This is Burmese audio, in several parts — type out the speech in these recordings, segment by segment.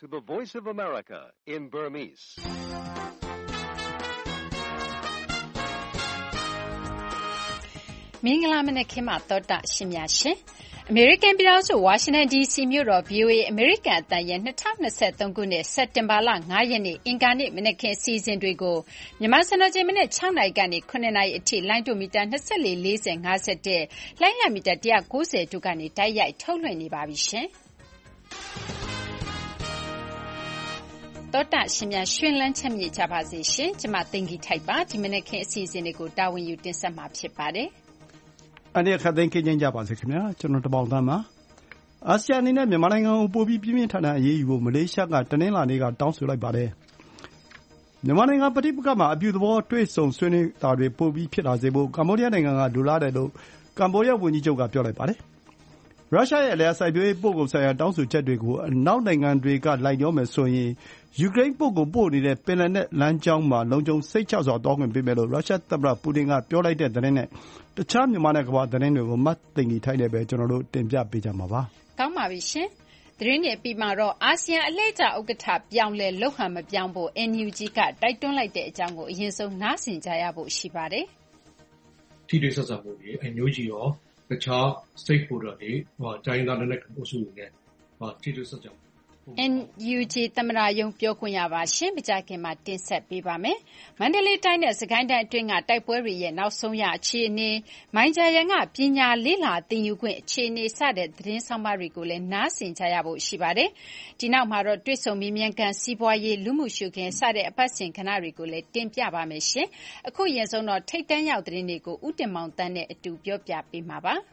to the Voice of America in Burmese. ။မင်္ဂလာမနက်ခင်းပါသောတာရှင်များရှင်။ American ပြည်ထောင်စု Washington DC မြို့တော် VOA American အသံရဲ့2023ခုနှစ်စက်တင်ဘာလ9ရက်နေ့အင်္ဂါနေ့မနက်ခင်းအစီအစဉ်တွေကိုမြန်မာစံတော်ချိန်မနက်6နာရီကနေ9နာရီအထိလိုင်းဒိုမီတာ24 40 51လိုင်းလမီတာ190တို့ကနေတိုက်ရိုက်ထုတ်လွှင့်နေပါပြီရှင်။တော်တာရှင်များရှင်လန်းချက်မြေကြပါစေရှင်။ကျမသိင်္ဂီထိုက်ပါဒီမနက်ခင်းအစီအစဉ်တွေကိုတာဝန်ယူတင်ဆက်မှာဖြစ်ပါတယ်။အနေခတ်သိမ်းခင်းကြပါစေခင်ဗျာကျွန်တော်တပေါင်းသားမှာအာဆီယံအနေနဲ့မြန်မာနိုင်ငံကိုပို့ပြီးပြင်းပြင်းထန်ထန်အရေးယူဖို့မလေးရှားကတနင်္လာနေ့ကတောင်းဆိုလိုက်ပါတယ်မြန်မာနိုင်ငံပဋိပက္ခမှာအပြုသဘောတွေ့ဆုံဆွေးနွေးတာတွေပို့ပြီးဖြစ်လာစေဖို့ကမ္ဘောဒီးယားနိုင်ငံကလိုလားတယ်လို့ကမ္ဘောဒီးယားဝန်ကြီးချုပ်ကပြောလိုက်ပါတယ်ရုရှားရဲ့လျှက်စိုက်ပျိုးရေးပို့ကုန်ဆိုင်ရာတောင်းဆိုချက်တွေကိုအနောက်နိုင်ငံတွေကလိုက်လျောမယ်ဆိုရင်ယူကရိန်းပို့ကုန်ပို့နေတဲ့ပင်လယ်နက်လမ်းကြောင်းမှာလုံခြုံစိတ်ချစွာသွားခွင့်ပေးမယ်လို့ရုရှားသမ္မတပူတင်ကပြောလိုက်တဲ့သတင်းနဲ့တခြားမြန်မာနဲ့ကမ္ဘာသတင်းတွေကိုမတ်သိင်္ဂီထိုက်နဲ့ပဲကျွန်တော်တို့တင်ပြပေးကြမှာပါ။ကောင်းပါပြီရှင်။သတင်းတွေပြီးမှတော့အာဆီယံအလှည့်ကျဥက္ကဋ္ဌပြောင်းလဲလှုပ်ဟန်မပြောင်းဖို့ NUG ကတိုက်တွန်းလိုက်တဲ့အကြောင်းကိုအရင်ဆုံးနားဆင်ကြရဖို့ရှိပါတယ်။ထိတွေ့ဆက်ဆံမှုတွေ NUG ရောတခြား stakeholder တွေတိုင်းသားလက်နက်ကိုအစုတွေနဲ့ထိတွေ့ဆက်ဆံ NUG သမ္မတရုံးပြောခွင့်ရပါရှင်မကြခင်မှာတင်ဆက်ပေးပါမယ်။မန္တလေးတိုင်းနဲ့စကိုင်းတိုင်းအတွင်းကတိုက်ပွဲတွေရဲ့နောက်ဆုံးရအခြေအနေမိုင်းဂျာရန်ကပညာလေးလာသင်ယူခွင့်အခြေအနေစတဲ့သတင်းဆောင်မတွေကိုလည်းနားဆင်ကြရဖို့ရှိပါတယ်။ဒီနောက်မှာတော့တွေ့ဆုံမြင်ကန်စီးပွားရေးလူမှုရှုခင်းစတဲ့အပတ်စဉ်ခဏတွေကိုလည်းတင်ပြပါမယ်ရှင်။အခုရင်ဆုံးတော့ထိတ်တန်းရောက်သတင်းတွေကိုဥတင်မောင်တန်းနဲ့အတူပြောပြပေးမှာပါ။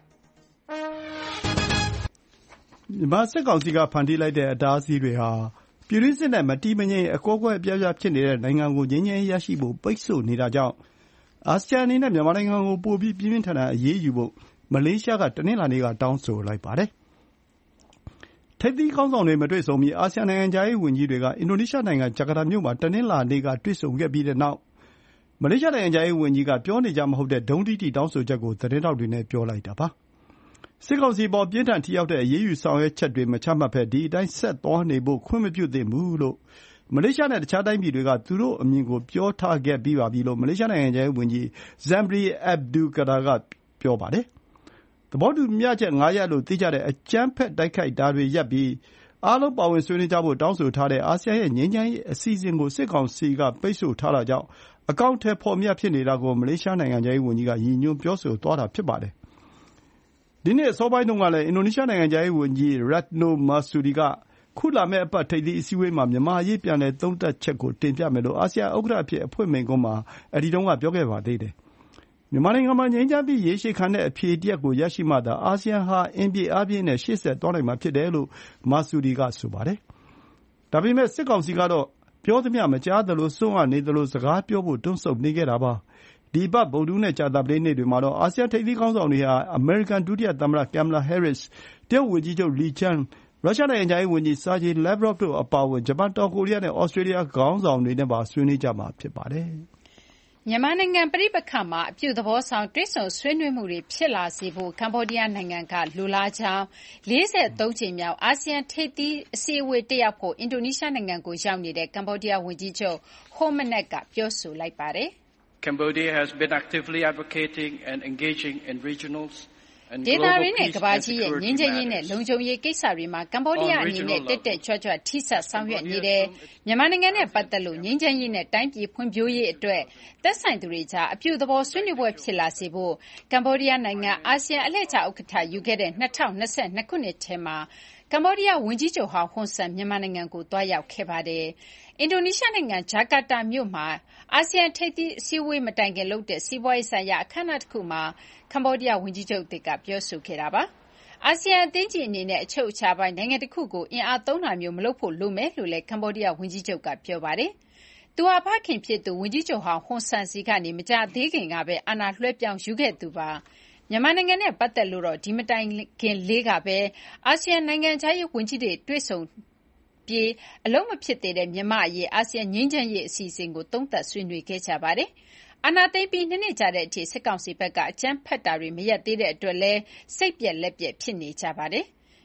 မြန်မာစစ်ကောင်စီကဖန်တီးလိုက်တဲ့အတားအဆီးတွေဟာပြည်တွင်းစစ်နဲ့မတည်မငြိမ်အကွဲကွဲအပြားပြားဖြစ်နေတဲ့နိုင်ငံကိုငြိမ်းချမ်းရေးရရှိဖို့ပိတ်ဆို့နေတာကြောင့်အာဆီယံအနေနဲ့မြန်မာနိုင်ငံကိုပိုပြီးပြင်းပြင်းထန်ထန်အရေးယူဖို့မလေးရှားကတနင်္လာနေ့ကတောင်းဆိုလိုက်ပါတယ်။ထိပ်သီးခေါင်းဆောင်တွေမတွေ့ဆုံမီအာဆီယံနိုင်ငံခြားရေးဝန်ကြီးတွေကအင်ဒိုနီးရှားနိုင်ငံဂျကာတာမြို့မှာတနင်္လာနေ့ကတွေ့ဆုံခဲ့ပြီးတဲ့နောက်မလေးရှားနိုင်ငံခြားရေးဝန်ကြီးကပြောနေကြမဟုတ်တဲ့ဒုံးတိတိတောင်းဆိုချက်ကိုသတင်းထောက်တွေနဲ့ပြောလိုက်တာပါ။စစ်ကောင်စီအပေါ်ပြင်းထန်ထိရောက်တဲ့အရေးယူဆောင်ရွက်ချက်တွေမချမှတ်ဘဲဒီအတိုင်းဆက်သွားနေဖို့ခွင့်မပြုသင့်ဘူးလို့မလေးရှားနဲ့တခြားတိုင်းပြည်တွေကသူတို့အမြင်ကိုပြောထားခဲ့ပြီးပါပြီလို့မလေးရှားနိုင်ငံခြားရေးဝန်ကြီး Zambry Abdul Kadir ကပြောပါတယ်။သဘောတူမျှချက်၅ရပ်လို့သိကြတဲ့အကြမ်းဖက်တိုက်ခိုက်တာတွေရပ်ပြီးအားလုံးပါဝင်ဆွေးနွေးကြဖို့တောင်းဆိုထားတဲ့အာဆီယံရဲ့ငြိမ်းချမ်းရေးအစီအစဉ်ကိုစစ်ကောင်စီကပိတ်ဆို့ထားတာကြောင့်အကောင်အထည်ဖော်မရဖြစ်နေတာကိုမလေးရှားနိုင်ငံခြားရေးဝန်ကြီးကရည်ညွှန်းပြောဆိုသွားတာဖြစ်ပါတယ်။ဒီနေ့အစောပိုင်းတုန်းကလည်းအင်ဒိုနီးရှားနိုင်ငံခြားရေးဝန်ကြီး Retno Marsudi ကခုလာမယ့်အပတ်ထိပ်သီးအစည်းအဝေးမှာမြန်မာအရေးပြန်လည်သုံးသပ်ချက်ကိုတင်ပြမယ်လို့အာဆီယံဥက္ကဋ္ဌအဖြစ်အဖွင့်မိန့်ခွန်းမှာအဲဒီတုန်းကပြောခဲ့ပါသေးတယ်။မြန်မာနိုင်ငံမှာငြိမ်းချမ်းပြီးရေရှည်ခံတဲ့အဖြေတရပ်ကိုရရှိမှသာအာဆီယံဟာအင်ပြေအားပြင်းနဲ့ရှေ့ဆက်သွားနိုင်မှာဖြစ်တယ်လို့ Marsudi ကဆိုပါတယ်။ဒါပေမဲ့စစ်ကောင်စီကတော့ပြောသမျှမကြားသလိုစွန့်နေသလိုစကားပြောဖို့တွန့်ဆုတ်နေခဲ့တာပါ။ဒီအပတ်ဗုဒ္ဓဟူးနဲ့ကြာသပတေးနေ့တွေမှာတော့အာဆီယံထိပ်သီးခေါင်းဆောင်တွေဟာအမေရိကန်ဒုတိယသမ္မတ Kamala Harris, တရုတ်ဝန်ကြီးချုပ် Li Qiang, ရုရှားနိုင်ငံခြားရေးဝန်ကြီး Sergey Lavrov တို့အပါအဝင်ဂျပန်၊တောင်ကိုရီးယားနဲ့ဩစတြေးလျခေါင်းဆောင်တွေနဲ့ပါဆွေးနွေးကြမှာဖြစ်ပါတယ်။မြန်မာနိုင်ငံပဋိပက္ခမှာအပြုသဘောဆောင်တွေ့ဆုံဆွေးနွေးမှုတွေဖြစ်လာစေဖို့ကမ္ဘောဒီးယားနိုင်ငံကလိုလားကြောင်း43ကြိမ်မြောက်အာဆီယံထိပ်သီးအစည်းအဝေးတက်ရောက်ဖို့အင်ဒိုနီးရှားနိုင်ငံကိုရောက်နေတဲ့ကမ္ဘောဒီးယားဝန်ကြီးချုပ် Hun Manet ကပြောဆိုလိုက်ပါတယ်။ Cambodia has been actively advocating and engaging in regionals and global peace ဒေသတွင်းနဲ့ကမ္ဘာကြီးရဲ့ငြိမ်းချမ်းရေးနဲ့လုံခြုံရေးကိစ္စတွေမှာကမ္ဘောဒီးယားအနေနဲ့တက်တက်ကြွကြွထိစပ်ဆောင်ရွက်နေတယ်။မြန်မာနိုင်ငံနဲ့ပတ်သက်လို့ငြိမ်းချမ်းရေးနဲ့တိုင်းပြည်ဖွံ့ဖြိုးရေးအတွက်သက်ဆိုင်သူတွေကြားအပြုသဘောဆွေးနွေးပွဲဖြစ်လာစေဖို့ကမ္ဘောဒီးယားနိုင်ငံအာဆီယံအလှည့်ကျဥက္ကဋ္ဌယူခဲ့တဲ့2022ခုနှစ်ထဲမှာကမ္ဘောဒီးယားဝန်ကြီးချုပ်ဟောင်းဟွန်ဆန်မြန်မာနိုင်ငံကိုတွားရောက်ခဲ့ပါတယ်။အင်ဒိုနီးရှားနိုင်ငံဂျကာတာမြို့မှာအာဆီယံထိပ်သီးအစည်းအဝေးမတိုင်ခင်လုပ်တဲ့စီးပွားရေးဆိုင်ရာအခမ်းအနားတစ်ခုမှာကမ္ဘောဒီးယားဝန်ကြီးချုပ်သစ်ကပြောဆိုခဲ့တာပါ။အာဆီယံအသင်းကြီးအနေနဲ့အချုပ်အခြာပိုင်းနိုင်ငံတစ်ခုကိုအင်အားသုံးတာမျိုးမလုပ်ဖို့လိုမယ်လို့လည်းကမ္ဘောဒီးယားဝန်ကြီးချုပ်ကပြောပါတယ်။သူဟာဖခင်ဖြစ်သူဝန်ကြီးချုပ်ဟောင်းဟွန်ဆန်စီကနေမကြာသေးခင်ကပဲအာဏာလွှဲပြောင်းယူခဲ့သူပါ။မြန်မာနိုင်ငံနဲ့ပတ်သက်လို့တော့ဒီမတိုင်ခင်လေးကပဲအာဆီယံနိုင်ငံခြားရေးဝန်ကြီးတွေတွေ့ဆုံပြီးအလုံးမဖြစ်သေးတဲ့မြန်မာ့အရေးအာဆီယံငြိမ်းချမ်းရေးအစီအစဉ်ကိုသုံးသပ်ဆွေးနွေးခဲ့ကြပါတယ်။အာဏာသိမ်းပြီး2နှစ်ကြာတဲ့အထိစစ်ကောင်စီဘက်ကအကြမ်းဖက်တာတွေမရပ်သေးတဲ့အတွက်လည်းစိတ်ပျက်လက်ပျက်ဖြစ်နေကြပါတယ်။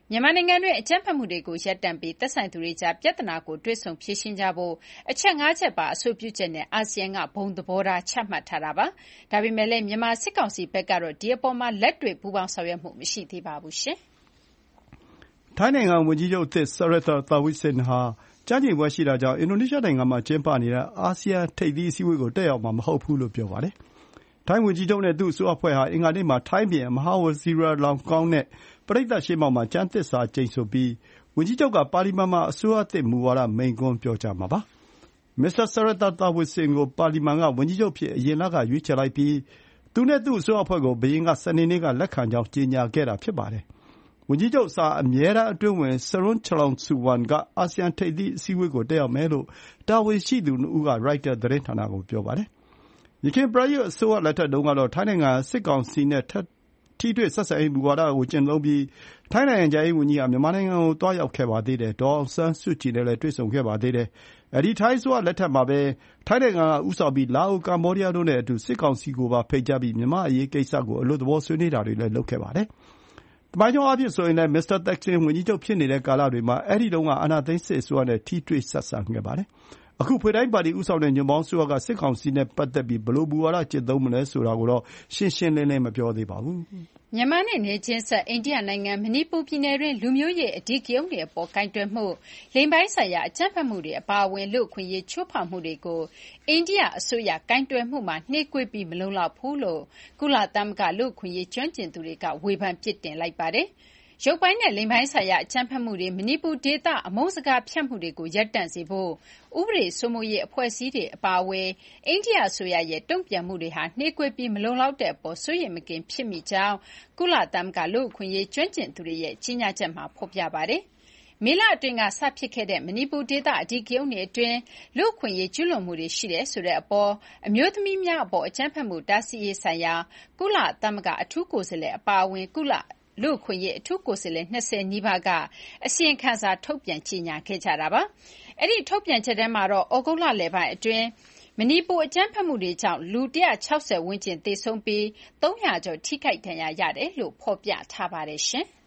မြန်မာနိုင်ငံတွင်းအကြမ်းဖက်မှုတွေကိုရပ်တန့်ပြီးသက်ဆိုင်သူတွေကြားပြဿနာကိုတွေ့ဆုံဖြေရှင်းကြဖို့အချက်၅ချက်ပါအဆိုပြုချက်နဲ့အာဆီယံကဘုံသဘောထားချမှတ်ထားတာပါ။ဒါပေမဲ့လည်းမြန်မာစစ်ကောင်စီဘက်ကတော့ဒီအပေါ်မှာလက်တွေ့ပူးပေါင်းဆောင်ရွက်မှုမရှိသေးပါဘူးရှင်။ထိုင်းနိုင်ငံဝန်ကြီးချုပ်အသစ် Srettha Thavisin ဟာကျမ်းကျိန်ပွဲရှိတာကြောင့်အင်ဒိုနီးရှားနိုင်ငံမှာကျင်းပနေတဲ့အာဆီယံထိပ်သီးအစည်းအဝေးကိုတက်ရောက်မှာမဟုတ်ဘူးလို့ပြောပါတယ်။ထိုင်းဝန်ကြီးချုပ်နဲ့သူ့အစိုးရအဖွဲ့ဟာအင်္ဂါနေ့မှာထိုင်းဘုရင်မဟာဝဇီရာလောင်ကောင်းနဲ့ပရိသတ်ရှေ့မှောက်မှာကျမ်းသစ္စာကျိန်ဆိုပြီးဝန်ကြီးချုပ်ကပါလီမန်မှာအစိုးရသစ်မူဝါဒမိန့်ခွန်းပြောကြားမှာပါ။ မစ္စတာ Srettha Thavisin ကိုပါလီမန်ကဝန်ကြီးချုပ်အဖြစ်အရင်လကရွေးချယ်လိုက်ပြီးသူနဲ့သူ့အစိုးရအဖွဲ့ကိုဘုရင်ကစနေနေ့ကလက်ခံကြောင်းကြေညာခဲ့တာဖြစ်ပါတယ်။ဝန်ကြီးချုပ်အစားအမြဲတမ်းအတွင်းဝန် Srettha Thavisin ကအာဆီယံထိပ်သီးအစည်းအဝေးကိုတက်ရောက်မယ်လို့တာဝန်ရှိသူနှစ်ဦးကရိုက်တာသတင်းဌာနကိုပြောပါတယ်။ယခင်ပရာယွတ်အစိုးရလက်ထက်တုန်းကတော့ထိုင်းနိုင်ငံစစ်ကောင်စီနဲ့ထိတွေ့ဆက်ဆံရေးမူဝါဒကိုကျင့်သုံးပြီးထိုင်းနိုင်ငံခြားရေးဝန်ကြီးဟာမြန်မာနိုင်ငံကိုသွားရောက်ခဲ့ပါသေးတယ်။ဒေါ်အောင်ဆန်းစုကြည်နဲ့လည်းတွေ့ဆုံခဲ့ပါသေးတယ်။အဲဒီထိုင်းအစိုးရလက်ထက်မှာပဲထိုင်းနိုင်ငံကဦးဆောင်ပြီးလာအို၊ကမ္ဘောဒီးယားတို့နဲ့အတူစစ်ကောင်စီကိုပါဖိတ်ကြားပြီးမြန်မာ့အရေးကိစ္စကိုအလွတ်သဘောဆွေးနွေးတာတွေလည်းလုပ်ခဲ့ပါတယ်။သမိုင်းကြောင်းအားဖြင့်ဆိုရင်လည်းမစ္စတာသက်ဆင်ဝန်ကြီးချုပ်ဖြစ်နေတဲ့ကာလတွေမှာအဲဒီတုန်းကအာဏာသိမ်းစစ်အစိုးရနဲ့ထိတွေ့ဆက်ဆံခဲ့ပါတယ်။အခုဖွေတိုင်းပါတီဦးဆောင်တဲ့ညွန့်ပေါင်းအစိုးရကစစ်ကောင်စီနဲ့ပတ်သက်ပြီးဘယ်လိုမူဝါဒကျင့်သုံးမလဲဆိုတာကိုတော့ရှင်းရှင်းလင်းလင်းမပြောသေးပါဘူး။မြန်မာနဲ့နယ်ချင်းစပ်အိန္ဒိယနိုင်ငံမဏိပူပြည်နယ်တွင်းလူမျိုးရေးအဓိကရုဏ်းတွေအပေါ်ကိုင်တွယ်မှု၊လိင်ပိုင်းဆိုင်ရာအကြမ်းဖက်မှုတွေအပါအဝင်လူ့အခွင့်အရေးချိုးဖောက်မှုတွေကိုအိန္ဒိယအစိုးရကိုင်တွယ်မှုမှာနှေးကွေးပြီးမလုံလောက်ဘူးလို့ကုလသမဂ္ဂလူ့အခွင့်အရေးကျွမ်းကျင်သူတွေကဝေဖန်ပြစ်တင်လိုက်ပါတယ်။ရုပ်ပိုင်းနဲ့လိင်ပိုင်းဆိုင်ရာအကြမ်းဖက်မှုတွေမဏိပူဒေသအမုန်းစကားဖြန့်မှုတွေကိုရပ်တန့်စေဖို့ဥပဒေစိုးမိုးရေးအဖွဲ့အစည်းတွေအပါအဝင်အိန္ဒိယအစိုးရရဲ့တုံ့ပြန်မှုတွေဟာနှေးကွေးပြီးမလုံလောက်တဲ့အပေါ်စိုးရိမ်မကင်းဖြစ်မိကြောင်းကုလသမဂ္ဂလူ့အခွင့်အရေးကျွမ်းကျင်သူတွေရဲ့ကြေညာချက်မှာဖော်ပြပါတယ်။မေလအတွင်းကစဖြစ်ခဲ့တဲ့မဏိပူဒေသအဓိကရုဏ်းတွေအတွင်းလူ့အခွင့်အရေးကျူးလွန်မှုတွေရှိတယ်ဆိုတဲ့အပေါ်အမျိုးသမီးများအပေါ်အကြမ်းဖက်မှုတားဆီးရေးဆိုင်ရာကုလသမဂ္ဂအထူးကိုယ်စားလှယ်အပါအဝင်လူ့အခွင့်အရေးအထူးကိုယ်စားလှယ်20နီးပါးကအစီရင်ခံစာထုတ်ပြန်ကြေညာခဲ့ကြတာပါ။အဲဒီထုတ်ပြန်ချက်ထဲမှာတော့ဩဂုတ်လလယ်ပိုင်းအတွင်းမဏိပူအကြမ်းဖက်မှုတွေကြောင့်လူ160ဝန်းကျင်သေဆုံးပြီး300ကျော်ထိခိုက်ဒဏ်ရာရတယ်လို့ဖော်ပြထားပါတယ်ရှင်။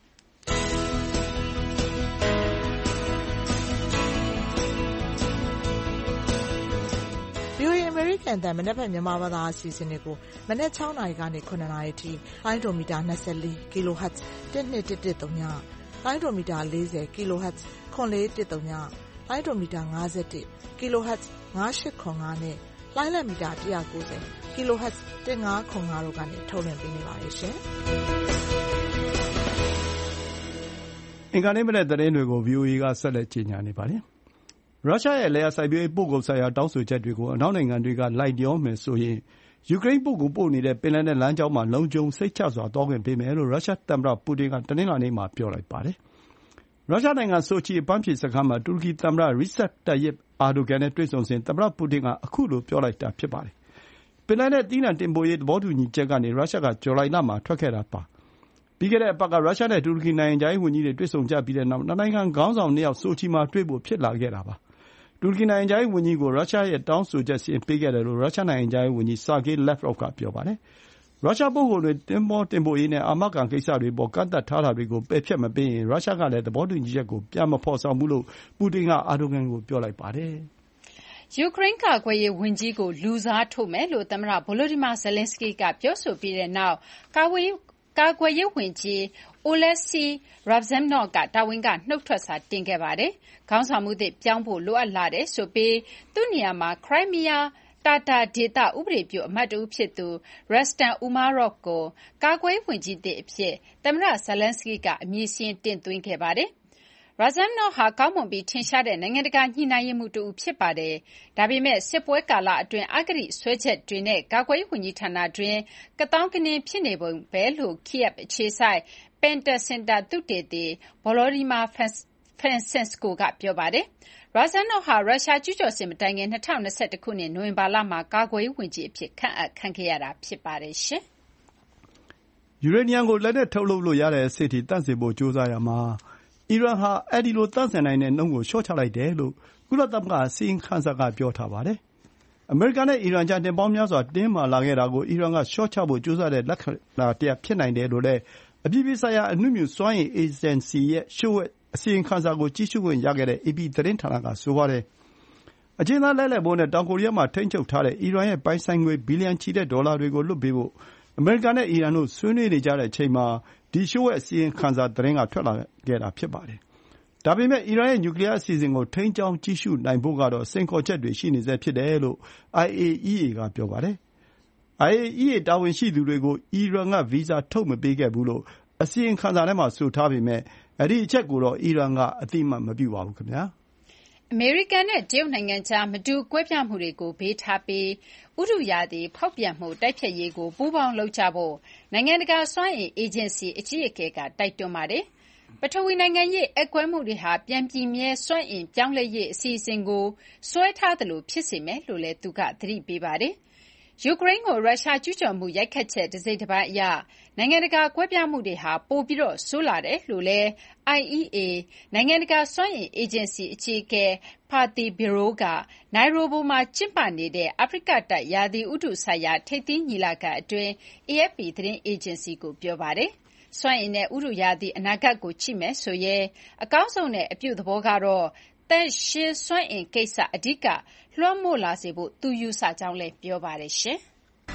VOA အမေရိကန်အသံမနက်ဖြန်မြန်မာဘာသာအစီအစဉ်တွေကိုမနက်6နာရီကနေ9နာရီထိလိုင်းဒိုမီတာ24 kHz 1213ညလိုင်းဒိုမီတာ40 kHz 9410လိုင်းဒိုမီတာ51 kHz 9805နဲ့လိုင်းလက်မီတာ190 kHz 1505တို့ကနေထုတ်လွှင့်ပေးနေပါတယ်ရှင်။အင်္ဂါနေ့မနက်သတင်းတွေကို VOA ကဆက်လက်ကြေညာနေပါတယ်။ရုရှားရဲ့လယ်ယာစိုက်ပျိုးရေးပို့ကုန်ဆိုင်ရာတောင်းဆိုချက်တွေကိုအနောက်နိုင်ငံတွေကလိုက်လျောမယ်ဆိုရင်ယူကရိန်းပို့ကုန်ပို့နေတဲ့ပင်လယ်နက်လမ်းကြောင်းမှာလုံခြုံစိတ်ချစွာသွားခွင့်ပေးမယ်လို့ရုရှားသမ္မတပူတင်ကတနင်္လာနေ့မှာပြောလိုက်ပါတယ်။ရုရှားနိုင်ငံဆိုချီအပန်းဖြေစခန်းမှာတူရကီသမ္မတ Recep Tayyip Erdogan နဲ့တွေ့ဆုံစဉ်သမ္မတပူတင်ကအခုလိုပြောလိုက်တာဖြစ်ပါတယ်။ပင်လယ်နက်သီးနှံတင်ပို့ရေးသဘောတူညီချက်ကနေရုရှားကဇူလိုင်လမှာထွက်ခဲ့တာပါ။ပြီးခဲ့တဲ့အပတ်ကရုရှားနဲ့တူရကီနိုင်ငံခြားရေးဝန်ကြီးတွေတွေ့ဆုံကြပြီးတဲ့နောက်နှစ်နိုင်ငံခေါင်းဆောင်နှစ်ယောက်ဆိုချီမှာတွေ့ဖို့ဖြစ်လာခဲ့တာပါ။တူရကီနိုင်ငံခြားရေးဝန်ကြီးကိုရုရှားရဲ့တောင်းဆိုချက်စာရင်းပေးခဲ့တယ်လို့ရုရှားနိုင်ငံခြားရေးဝန်ကြီး Sergei Lavrov ကပြောပါတယ်။ရုရှားပို့ကုန်တွေသင်္ဘောတင်ပို့ရေးနဲ့အာမခံကိစ္စတွေအပေါ်ကန့်သတ်ထားတာတွေကိုပယ်ဖျက်မပေးရင်ရုရှားကလည်းသဘောတူညီချက်ကိုပြန်မဖော်ဆောင်ဘူးလို့ပူတင်ကအာဒိုဂန်ကိုပြောလိုက်ပါတယ်။ယူကရိန်းကာကွယ်ရေးဝန်ကြီးကိုလူစားထိုးမယ်လို့သမ္မတ Volodymyr Zelenskyy ကပြောဆိုပြီးတဲ့နောက်ကာကွယ်ရေးဝန်ကြီး Oleksiy Reznikov ကတာဝန်ကနှုတ်ထွက်စာတင်ခဲ့ပါတယ်။ခေါင်းဆောင်မှုသစ်ပြောင်းဖို့လိုအပ်လာတယ်ဆိုပြီးသူ့နေရာမှာခရိုင်းမီးယားတာတာဒေသဥပဒေပြုအမတ်တဦးဖြစ်သူ Rustem Umerov ကိုကာကွယ်ရေးဝန်ကြီးသစ်အဖြစ်သမ္မတ Zelenskyy ကအမည်စာရင်းတင်သွင်းခဲ့ပါတယ်။ Reznikov ဟာကောင်းမွန်ပြီးထင်ရှားတဲ့နိုင်ငံတကာညှိနှိုင်းရေးမှူးတဦးဖြစ်ပါတယ်။ဒါပေမဲ့စစ်ပွဲကာလအတွင်းအဂတိစွဲချက်တွေနဲ့ကာကွယ်ရေးဝန်ကြီးဌာနတွင်းကသောင်းကနင်းဖြစ်နေပုံပဲလို့ Kyiv အခြေစိုက် Penta Center သုတေသီ Volodymyr Fencenko ကပြောပါတယ်။ Reznikov ဟာရုရှားကျူးကျော်စစ်မတိုင်ခင်2021ခုနှစ်နိုဝင်ဘာလမှာကာကွယ်ရေးဝန်ကြီးအဖြစ်ခန့်အပ်ခံခဲ့ရတာဖြစ်ပါတယ်။ယူရေနီယံကိုလက်နက်ထုတ်လုပ်လို့ရတဲ့အဆင့်ထိသန့်စင်ဖို့ကြိုးစားရာမှာအီရန်ဟာအဲဒီလိုသန့်စင်နိုင်တဲ့နှုန်းကိုလျှော့ချလိုက်တယ်လို့ကုလသမဂ္ဂအစီရင်ခံစာကပြောထားပါတယ်။အမေရိကန်နဲ့အီရန်ကြားနှစ်ပေါင်းများစွာတင်းမာလာခဲ့တာကိုအီရန်ကလျှော့ချဖို့ကြိုးစားတဲ့လက္ခဏာတရပ်ဖြစ်နိုင်တယ်လို့လည်းအပြည်ပြည်ဆိုင်ရာအနုမြူစွမ်းအင်အေဂျင်စီရဲ့လျှို့ဝှက်အစီရင်ခံစာကိုကြည့်ရှုခွင့်ရခဲ့တဲ့ AP သတင်းဌာနကဆိုပါတယ်။အကျဉ်းသားလဲလှယ်ဖို့နဲ့တောင်ကိုရီးယားမှာထိန်းချုပ်ထားတဲ့အီရန်ရဲ့ပိုင်ဆိုင်ငွေဘီလီယံချီတဲ့ဒေါ်လာတွေကိုလွှတ်ပေးဖို့အမေရိကန်နဲ့အီရန်တို့ဆွေးနွေးနေကြတဲ့အချိန်မှာဒီလျှို့ဝှက်အစီရင်ခံစာသတင်းကထွက်လာခဲ့တာဖြစ်ပါတယ်။ဒါပေမဲ့အီရန်ရဲ့နျူကလီးယားအစီအစဉ်ကိုထိန်းကျောင်းကြည့်ရှုနိုင်ဖို့ကတော့စိန်ခေါ်ချက်တွေရှိနေဆဲဖြစ်တယ်လို့ IAEA ကပြောပါတယ်။ IAEA တာဝန်ရှိသူတွေကိုအီရန်ကဗီဇာထုတ်မပေးခဲ့ဘူးလို့အစီရင်ခံစာထဲမှာဆိုထားပေမဲ့အဲဒီအချက်ကိုတော့အီရန်ကအသိအမှတ်မပြုပါဘူးခင်ဗျာ။အမေရိကန်နဲ့တရုတ်နိုင်ငံကြားမတူကွဲပြားမှုတွေကိုဘေးထားပြီးဥတုရာသီဖောက်ပြန်မှုတိုက်ဖျက်ရေးကိုပူးပေါင်းလုပ်ကြဖို့နိုင်ငံတကာစွမ်းအင်အေဂျင်စီအကြီးအကဲကတိုက်တွန်းပါတယ်။ပထဝီနိုင်ငံရေးအက်ကွဲမှုတွေဟာပြန်ပြင်းမြဲစွမ်းအင်ပြောင်းလဲရေးအစီအစဉ်ကိုဆွဲထားသလိုဖြစ်စေမယ်လို့လည်းသူကသတိပေးပါတယ်။ယူကရိန်းကိုရုရှားကျူးကျော်မှုရိုက်ခတ်ချက်တစိတ်တပိုင်းအရနိုင်ငံတကာကွဲပြားမှုတွေဟာပိုပြီးဆိုးလာတယ်လို့လည်း IEA နိုင်ငံတကာစွမ်းအင်အေဂျင်စီအကြီးအကဲ Fatih Birol ကနိုင်ရိုဘီမှာကျင်းပနေတဲ့အာဖရိကတိုက်ရာသီဥတုဆိုင်ရာထိပ်သီးညီလာခံအတွင်း AFP သတင်းအေဂျင်စီကိုပြောပါတယ်။စွမ်းအင်နဲ့ဥတုရာသီအနာဂတ်ကိုကြည့်မယ်ဆိုရင်အကောင်းဆုံးနဲ့အပြုသဘောကတော့သန့်ရှင်းစွမ်းအင်ကိစ္စအဓိကလွှမ်းမိုးလာစေဖို့သူယူဆကြောင်းလည်းပြောပါတယ်ရှင်။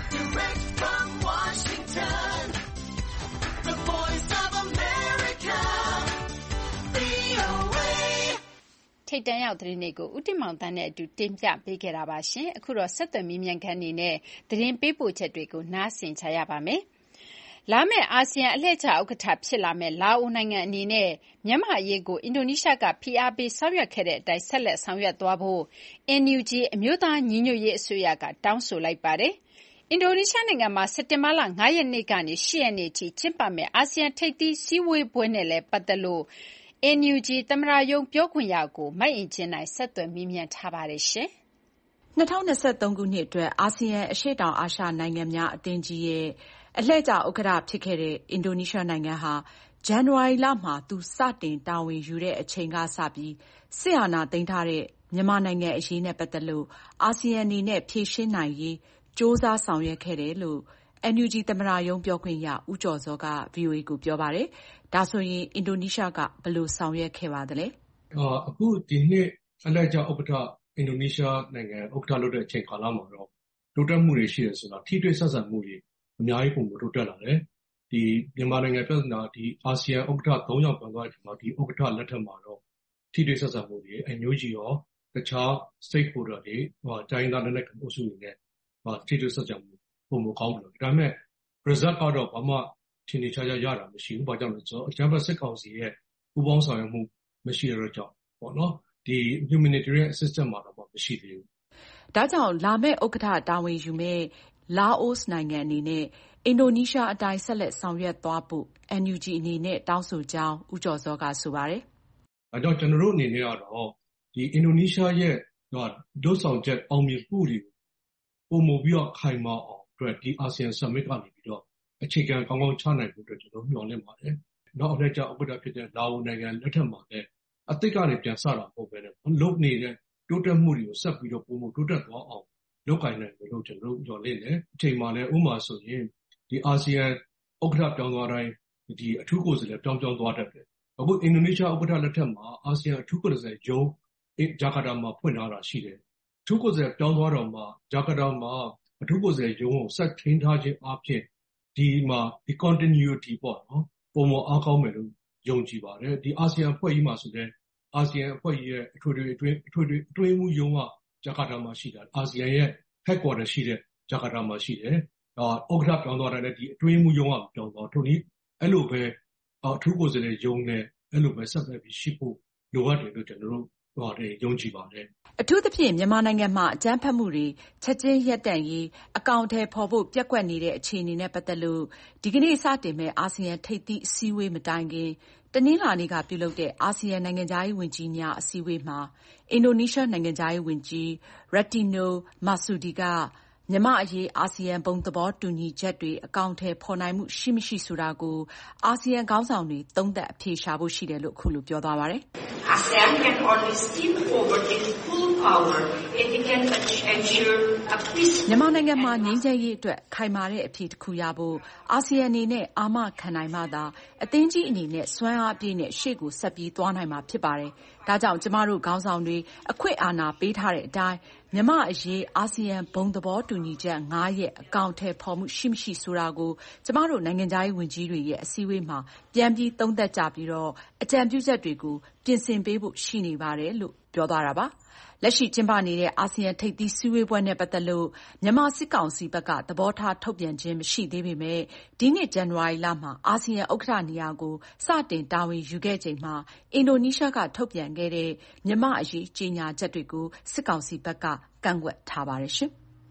ထိပ်တန်းရောက်သတင်းတွေကိုဦးတင်မောင်သန်းနဲ့အတူတင်ပြပေးခဲ့တာပါရှင်။အခုတော့ဆက်သွယ်မေးမြန်းခန်းအနေနဲ့သတင်းပေးပို့ချက်တွေကိုနားဆင်ကြရပါမယ်။လာမယ့်အာဆီယံအလှည့်ကျဥက္ကဋ္ဌဖြစ်လာမယ့်လာအိုနိုင်ငံအနေနဲ့မြန်မာ့အရေးကိုအင်ဒိုနီးရှားကဖိအားပေးဆောင်ရွက်ခဲ့တဲ့အတိုင်းဆက်လက်ဆောင်ရွက်သွားဖို့ NUG အမျိုးသားညီညွတ်ရေးအစိုးရကတောင်းဆိုလိုက်ပါတယ်။အင်ဒိုနီးရှားနိုင်ငံမှာစက်တင်ဘာလ5ရက်နေ့ကနေ8ရက်နေ့ထိကျင်းပမယ့်အာဆီယံထိပ်သီးစည်းဝေးပွဲနဲ့လည်းပတ်သက်လို့NUG သမ္မတရုံးပြောခွင့်ရကိုမအင်ကြင်းနိုင်ဆက်သွယ်မေးမြန်းထားပါတယ်ရှင်။2023ခုနှစ်အတွက်အာဆီယံအရှေ့တောင်အာရှနိုင်ငံများအသင်းကြီးရဲ့အလှည့်ကျဥက္ကဋ္ဌဖြစ်ခဲ့တဲ့အင်ဒိုနီးရှားနိုင်ငံဟာဇန်နဝါရီလမှာသူစတင်တာဝန်ယူတဲ့အချိန်ကစပြီးစစ်အာဏာသိမ်းထားတဲ့မြန်မာနိုင်ငံအရေးနဲ့ပတ်သက်လို့အာဆီယံအနေနဲ့ဖြေရှင်းနိုင်ရေးကြိုးစားဆောင်ရွက်ခဲ့တယ်လို့NUG သမ္မတရုံးပြောခွင့်ရဦးကျော်ဇောက VOA ကိုပြောပါတယ်။ဒါဆိုရင်အင်ဒိုနီးရှားကဘယ်လိုဆောင်ရွက်ခဲ့ပါသလဲ။အခုဒီနှစ်အလှည့်ကျဥက္ကဋ္ဌအင်ဒိုနီးရှားနိုင်ငံဥက္ကဋ္ဌလုပ်တဲ့အချိန်ကာလမှာတော့တိုးတက်မှုတွေရှိတယ်ဆိုတာထိတွေ့ဆက်ဆံမှုတွေအများကြီးပုံတိုးတက်လာတယ်။ဒီမြန်မာနိုင်ငံပြဿနာဒီအာဆီယံဥက္ကဋ္ဌ3ယောက်ပြောင်းသွားတဲ့အချိန်မှာဒီဥက္ကဋ္ဌလက်ထက်မှာတော့ထိတွေ့ဆက်ဆံမှုတွေNUGရောတခြား stakeholder တွေတိုင်းဒေသနဲ့အစိုးရတွေနဲ့ထိတွေ့ဆက်ဆံမှုပုံမကောင်းဘူး။ဒါပေမဲ့ result ကတော့ဘာမှထင်ထင်ရှားရှားရတာမရှိဘူး။ဘာကြောင့်လဲဆိုတော့အကြမ်းဖက်စစ်ကောင်စီရဲ့ပူးပေါင်းဆောင်ရွက်မှုမရှိတဲ့ကြောင့်ပေါ့နော်။ဒီ humanitarian assistance မှာတော့မရှိသေးဘူး။ဒါကြောင့်လာမယ့်ဥက္ကဋ္ဌတာဝန်ယူမဲ့လာအိုနိုင်ငံအနေနဲ့အင်ဒိုနီးရှားအတိုင်းဆက်လက်ဆောင်ရွက်သွားဖို့ NUG အနေနဲ့တောင်းဆိုကြောင်းဦးကျော်စောကဆိုပါတယ်။ဒါကြောင့်ကျွန်တော်တို့အနေနဲ့ကတော့ဒီအင်ဒိုနီးရှားရဲ့လုပ်ဆောင်ချက်အောင်မြင်မှုတွေကိုပုံမပြီးတော့ခိုင်မာအောင်အတွက်ဒီအာဆီယံ summit ကနေပြီးတော့အခြေခံကောင်းကောင်းချနိုင်ဖို့အတွက်ကျွန်တော်မျှော်လင့်ပါတယ်။နောက်အလှည့်ကျဥက္ကဋ္ဌဖြစ်တဲ့လာအိုနိုင်ငံလက်ထက်မှာလည်းအသစ်ကနေပြန်စတာမဟုတ်ဘဲနဲ့လုပ်နေတဲ့တိုးတက်မှုတွေကိုဆက်ပြီးတော့ပုံမတိုးတက်သွားအောင်လုပ်ကိုင်နိုင်တယ်လို့ကျွန်တော်တို့မျှော်လင့်တယ်။အချိန်မှလည်းဥပမာဆိုရင်ဒီအာဆီယံဥက္ကဋ္ဌပြောင်းသွားတိုင်းဒီအထူးကိုယ်စားလှယ်ပြောင်းသွားတတ်တယ်။အခုအင်ဒိုနီးရှားဥက္ကဋ္ဌလက်ထက်မှာအာဆီယံအထူးကိုယ်စားလှယ်ရုံးဂျာကာတာမှာဖွင့်ထားတာရှိတယ်။အထူးကိုယ်စားလှယ်ပြောင်းသွားတော့မှဂျာကာတာမှာအထူးကိုယ်စားလှယ်ရုံးကိုဆက်ထိန်းထားခြင်းအပြင်ဒီမှာဒီ continuity ပေါ့နော်ပုံမအားကောင်းမယ်လို့ယုံကြည်ပါတယ်။ဒီအာဆီယံအဖွဲ့ကြီးမှာဆိုတဲ့အာဆီယံအဖွဲ့ကြီးရဲ့အထွေထွေမှုရုံးကဂျာကာတာမှာရှိတာအာဆီယံရဲ့ headquarter ရှိတဲ့ဂျာကာတာမှာရှိတယ်။ဥက္ကဋ္ဌပြောင်းသွားတဲ့ဒီအတွင်းမှုရုံးကပြောင်းသွားထို့နည်းအဲ့လိုပဲအထူးကိုယ်စားလှယ်ရုံးနဲ့အဲ့လိုပဲဆက်လက်ပြီးရှိဖို့လိုအပ်တယ်လို့ကျွန်တော်တို့ယုံကြည်ပါတယ်။အထူးသဖြင့်မြန်မာနိုင်ငံမှာအကြမ်းဖက်မှုတွေချက်ချင်းရပ်တန့်ရေးအကောင်အထည်ဖော်ဖို့ပျက်ကွက်နေတဲ့အခြေအနေနဲ့ပတ်သက်လို့ဒီကနေ့စတင်မဲ့အာဆီယံထိပ်သီးအစည်းအဝေးမတိုင်ခင်တနင်္လာနေ့ကပြုလုပ်တဲ့အာဆီယံနိုင်ငံခြားရေးဝန်ကြီးများအစည်းအဝေးမှာအင်ဒိုနီးရှားနိုင်ငံခြားရေးဝန်ကြီး Retno Marsudi ကမြန်မာ့အရေးအာဆီယံဘုံသဘောတူညီချက်တွေအကောင်အထည်ဖော်နိုင်မှုရှိမရှိဆိုတာကိုအာဆီယံခေါင်းဆောင်တွေသုံးသပ်အဖြေရှာဖို့ရှိတယ်လို့အခုလိုပြောသွားပါတယ်။ ASEAN can only step forward in full power if it can ensure မြန်မာနိုင်ငံမှာငြိမ်းချမ်းရေးအတွက်ခိုင်မာတဲ့အဖြေတစ်ခုရဖို့အာဆီယံအနေနဲ့အာမခံနိုင်မှသာအသင်းကြီးအနေနဲ့စွမ်းအားအပြည့်နဲ့ရှေ့ကိုဆက်ပြီးသွားနိုင်မှာဖြစ်ပါတယ်။ဒါကြောင့်ကျမတို့ခေါင်းဆောင်တွေအခွင့်အာဏာပေးထားတဲ့အတိုင်းမြန်မာအရေးအာဆီယံဘုံသဘောတူညီချက်9ရက်အကောင်အထည်ဖော်မှုရှိမရှိဆိုတာကိုကျမတို့နိုင်ငံခြားရေးဝန်ကြီးတွေရဲ့အစည်းအဝေးမှာပြန်ပြီးသုံးသပ်ကြပြီးတော့အကြံပြုချက်တွေကိုပြင်ဆင်ပေးဖို့ရှိနေပါတယ်လို့ပြောသွားတာပါ။လက်ရှိကျင်းပနေတဲ့အာဆီယံထိပ်သီးစည်းဝေးပွဲနဲ့ပတ်သက်လို့မြန်မာစစ်ကောင်စီဘက်ကသဘောထားထုတ်ပြန်ခြင်းမရှိသေးပေမဲ့ဒီနှစ်ဇန်နဝါရီလမှာအာဆီယံဥက္ကဋ္ဌနေရာကိုစတင်တာဝန်ယူခဲ့ချိန်မှာအင်ဒိုနီးရှားကထုတ်ပြန်ခဲ့တဲ့မြန်မာအရေးကြေညာချက်တွေကိုစစ်ကောင်စီဘက်ကကန့်ကွက်ထားပါတယ်ရှင်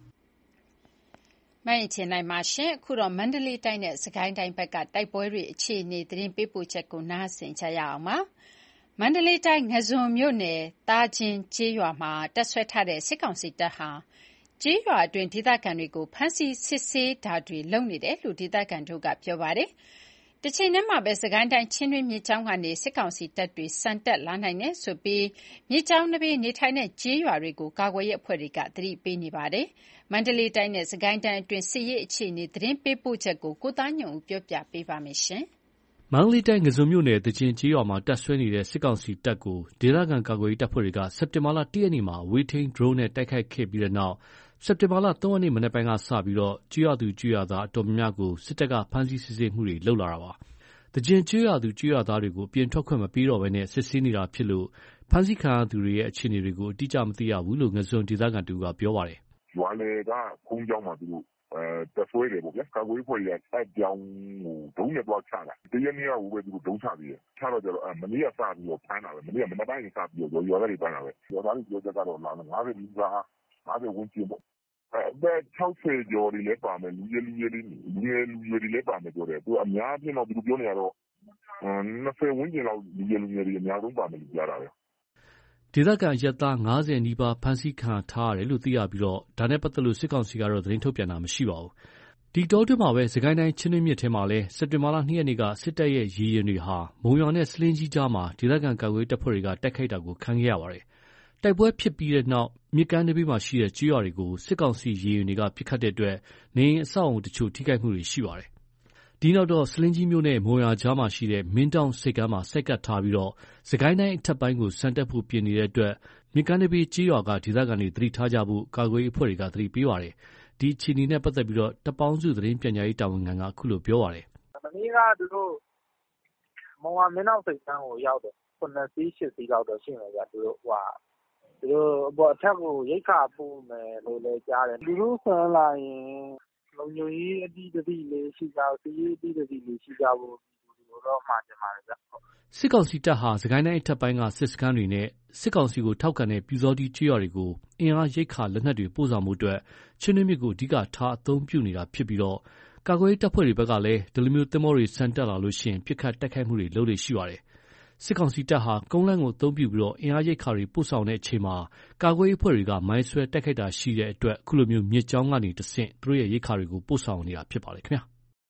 ။မင်းချင်းနိုင်မှာရှင်အခုတော့မန္တလေးတိုင်းနဲ့စကိုင်းတိုင်းဘက်ကတိုက်ပွဲတွေအခြေအနေသတင်းပေးပို့ချက်ကိုနားဆင်ကြရအောင်ပါ။မန္တလေးတိုင်းငဇွန်မြို့နယ်သားချင်းကျေးရွာမှာတပ်ဆွဲထားတဲ့စစ်ကောင်စီတပ်ဟာကျေးရွာအတွင်းဒေသခံတွေကိုဖမ်းဆီးစစ်ဆေးတာတွေလုပ်နေတယ်လို့ဒေသခံတို့ကပြောပါတယ်။တစ်ချိန်တည်းမှာပဲစကိုင်းတိုင်းချင်းတွင်းမြစ်ကြောင်းကနေစစ်ကောင်စီတပ်တွေစံတက်လာနိုင်တယ်ဆိုပြီးမြစ်ကြောင်းတစ်ပြေးနေထိုင်တဲ့ကျေးရွာတွေကိုကာကွယ်ရေးအဖွဲ့တွေကသတိပေးနေပါတယ်။မန္တလေးတိုင်းနဲ့စကိုင်းတိုင်းအတွင်းစစ်ရေးအခြေအနေသတင်းပေးပို့ချက်ကိုကိုသားညွန့်ဦးပြောပြပေးပါမယ်ရှင်။မန္တလေးတိုင်းငဇွန်မြို့နယ်တကျင်ကျေးရွာမှာတပ်ဆွဲနေတဲ့စစ်ကောင်စီတပ်ကိုဒေသခံကာကွယ်ရေးတပ်ဖွဲ့တွေကစက်တင်ဘာလ1ရက်နေ့မှာဝေထိန်း drone နဲ့တိုက်ခိုက်ခဲ့ပြီးတဲ့နောက်စက်တင်ဘာလ3ရက်နေ့မနက်ပိုင်းကစပြီးကျေးရွာသူကျေးရွာသားအတော်များများကိုစစ်တပ်ကဖမ်းဆီးစစ်ဆေးမှုတွေလုပ်လာတာပါ။တကျင်ကျေးရွာသူကျေးရွာသားတွေကိုအပြင်ထွက်ခွင့်မပေးတော့ဘဲစစ်ဆေးနေတာဖြစ်လို့ဖမ်းဆီးခံရသူတွေရဲ့အခြေအနေတွေကိုအတိအကျမသိရဘူးလို့ငဇွန်ဒေသခံတူကပြောပါတယ်။ရွာလေကခုံးကြောင်းမှာသူတို့တပ်ဆွဲတယ်ပေါ့ဗျာကာကွယ်ရေးဖွဲ့တွေကအဲ့ကြောင်းကိုဒုံးနဲ့တွားချတာတရက်နေ့ကဟိုပဲသူတို့ဒုံးချပြီးချတော့ကြတော့မနေ့ကစပြီးတော့ဖမ်းတာပဲမနေ့ကမနက်ပိုင်းကစပြီးတော့ရွာသားတွေဖမ်းတာပဲရွာသားတွေပြောချက်ကတော့လာ50နီးပါး50ဝန်းကျင်ပေါ့အသက်60ကျော်တွေလည်းပါမယ်လူငယ်တွေလည်းပါမယ်ပြောတယ်သူအများအပြားတော့သူတို့ပြောနေရတော့20ဝန်းကျင်လောက်လူငယ်တွေအများဆုံးပါမယ်လို့ပြောတာပဲဒေသခံရက်သား90နီးပါးဖမ်းဆီးခံထားရတယ်လို့သိရပြီးဒါနဲ့ပတ်သက်လို့စစ်ကောင်စီကတော့သတင်းထုတ်ပြန်တာမရှိပါဘူး။ဒီတောတွင်းမှာပဲစကိုင်းတိုင်းချင်းတွင်းမြစ်ထဲမှာလဲစက်တင်ဘာလ2ရက်နေ့ကစစ်တပ်ရဲ့ရေရင်တွေဟာမုံရွာနဲ့စလင်းကြီးကြားမှာဒေသခံကာကွယ်တပ်ဖွဲ့တွေကတိုက်ခိုက်တာကိုခံခဲ့ရပါတယ်။တိုက်ပွဲဖြစ်ပြီးတဲ့နောက်မြစ်ကမ်းတစ်ပြေးမှာရှိတဲ့ကျေးရွာတွေကိုစစ်ကောင်စီရေရင်တွေကပစ်ခတ်တဲ့အတွက်နေအိမ်အဆောက်အအုံတချို့ထိခိုက်မှုတွေရှိပါတယ်။ဒီနောက်တော့စလင်းကြီးမြို့နဲ့မုံရွာကြားမှာရှိတဲ့မင်းတောင်စိတ်ကမ်းမှာစိုက်ကပ်ထားပြီးစကိုင်းတိုင်းအထက်ပိုင်းကိုစံတက်ဖို့ပြင်နေတဲ့အတွက်မြစ်ကမ်းတစ်ပြေးကျေးရွာကဒေသခံတွေသတိထားကြဖို့ကာကွယ်ရေးအဖွဲ့တွေကသတိပေးပါတယ်။ဒီအခြေအနေနဲ့ပတ်သက်ပြီးတပ်ပေါင်းစုသတင်းပြန်ကြားရေးတာဝန်ခံကအခုလိုပြောပါတယ်။မနေ့ကသူတို့မုံရွာမင်းတောင်စိတ်ကမ်းကိုရောက်တယ်9စီး10စီးလောက်တော့ရှိမယ်ဗျသူတို့အထက်ကိုရိတ်ခါပို့မယ်လို့လည်းကြားတယ်။သူတို့ဆန်လာရင်လုံခြုံရေးအတိအသီးလေးရှိကြစီးရေးအတိအသီးလေးရှိကြဖို့ဒီလိုတော့မှာချင်ပါတယ်ဗျ။စစ်ကောင်စီတပ်ဟာစကိုင်းတိုင်းအထက်ပိုင်းကစစ်စခန်းတွေနဲ့စစ်ကောင်စီကိုထောက်ခံတဲ့ပြူစောတိကျေးရွာတွေကိုအင်အားရိတ်ခါလက်နက်တွေပို့ဆောင်မှုအတွက်ချင်းတွင်းမြစ်ကိုအဓိကထားအသုံးပြုနေတာဖြစ်ပြီးကာကွယ်ရေးတပ်ဖွဲ့တွေဘက်ကလည်းဒီလိုမျိုးသင်္ဘောတွေစံတက်လာလို့ရှိရင်ပစ်ခတ်တိုက်ခိုက်မှုတွေလုပ်လေရှိပါတယ်။စစ်ကောင်စီတပ်ဟာကုန်းလမ်းကိုအသုံးပြုပြီးအင်အားရိတ်ခါတွေပို့ဆောင်တဲ့အချိန်မှာကာကွယ်ရေးအဖွဲ့တွေကမိုင်းဆွဲတိုက်ခိုက်တာရှိတဲ့အတွက်အခုလိုမျိုးမြစ်ကြောင်းကနေတဆင့်သူတို့ရဲ့ရိတ်ခါတွေကိုပို့ဆောင်နေတာဖြစ်ပါတယ်ခင်ဗျာ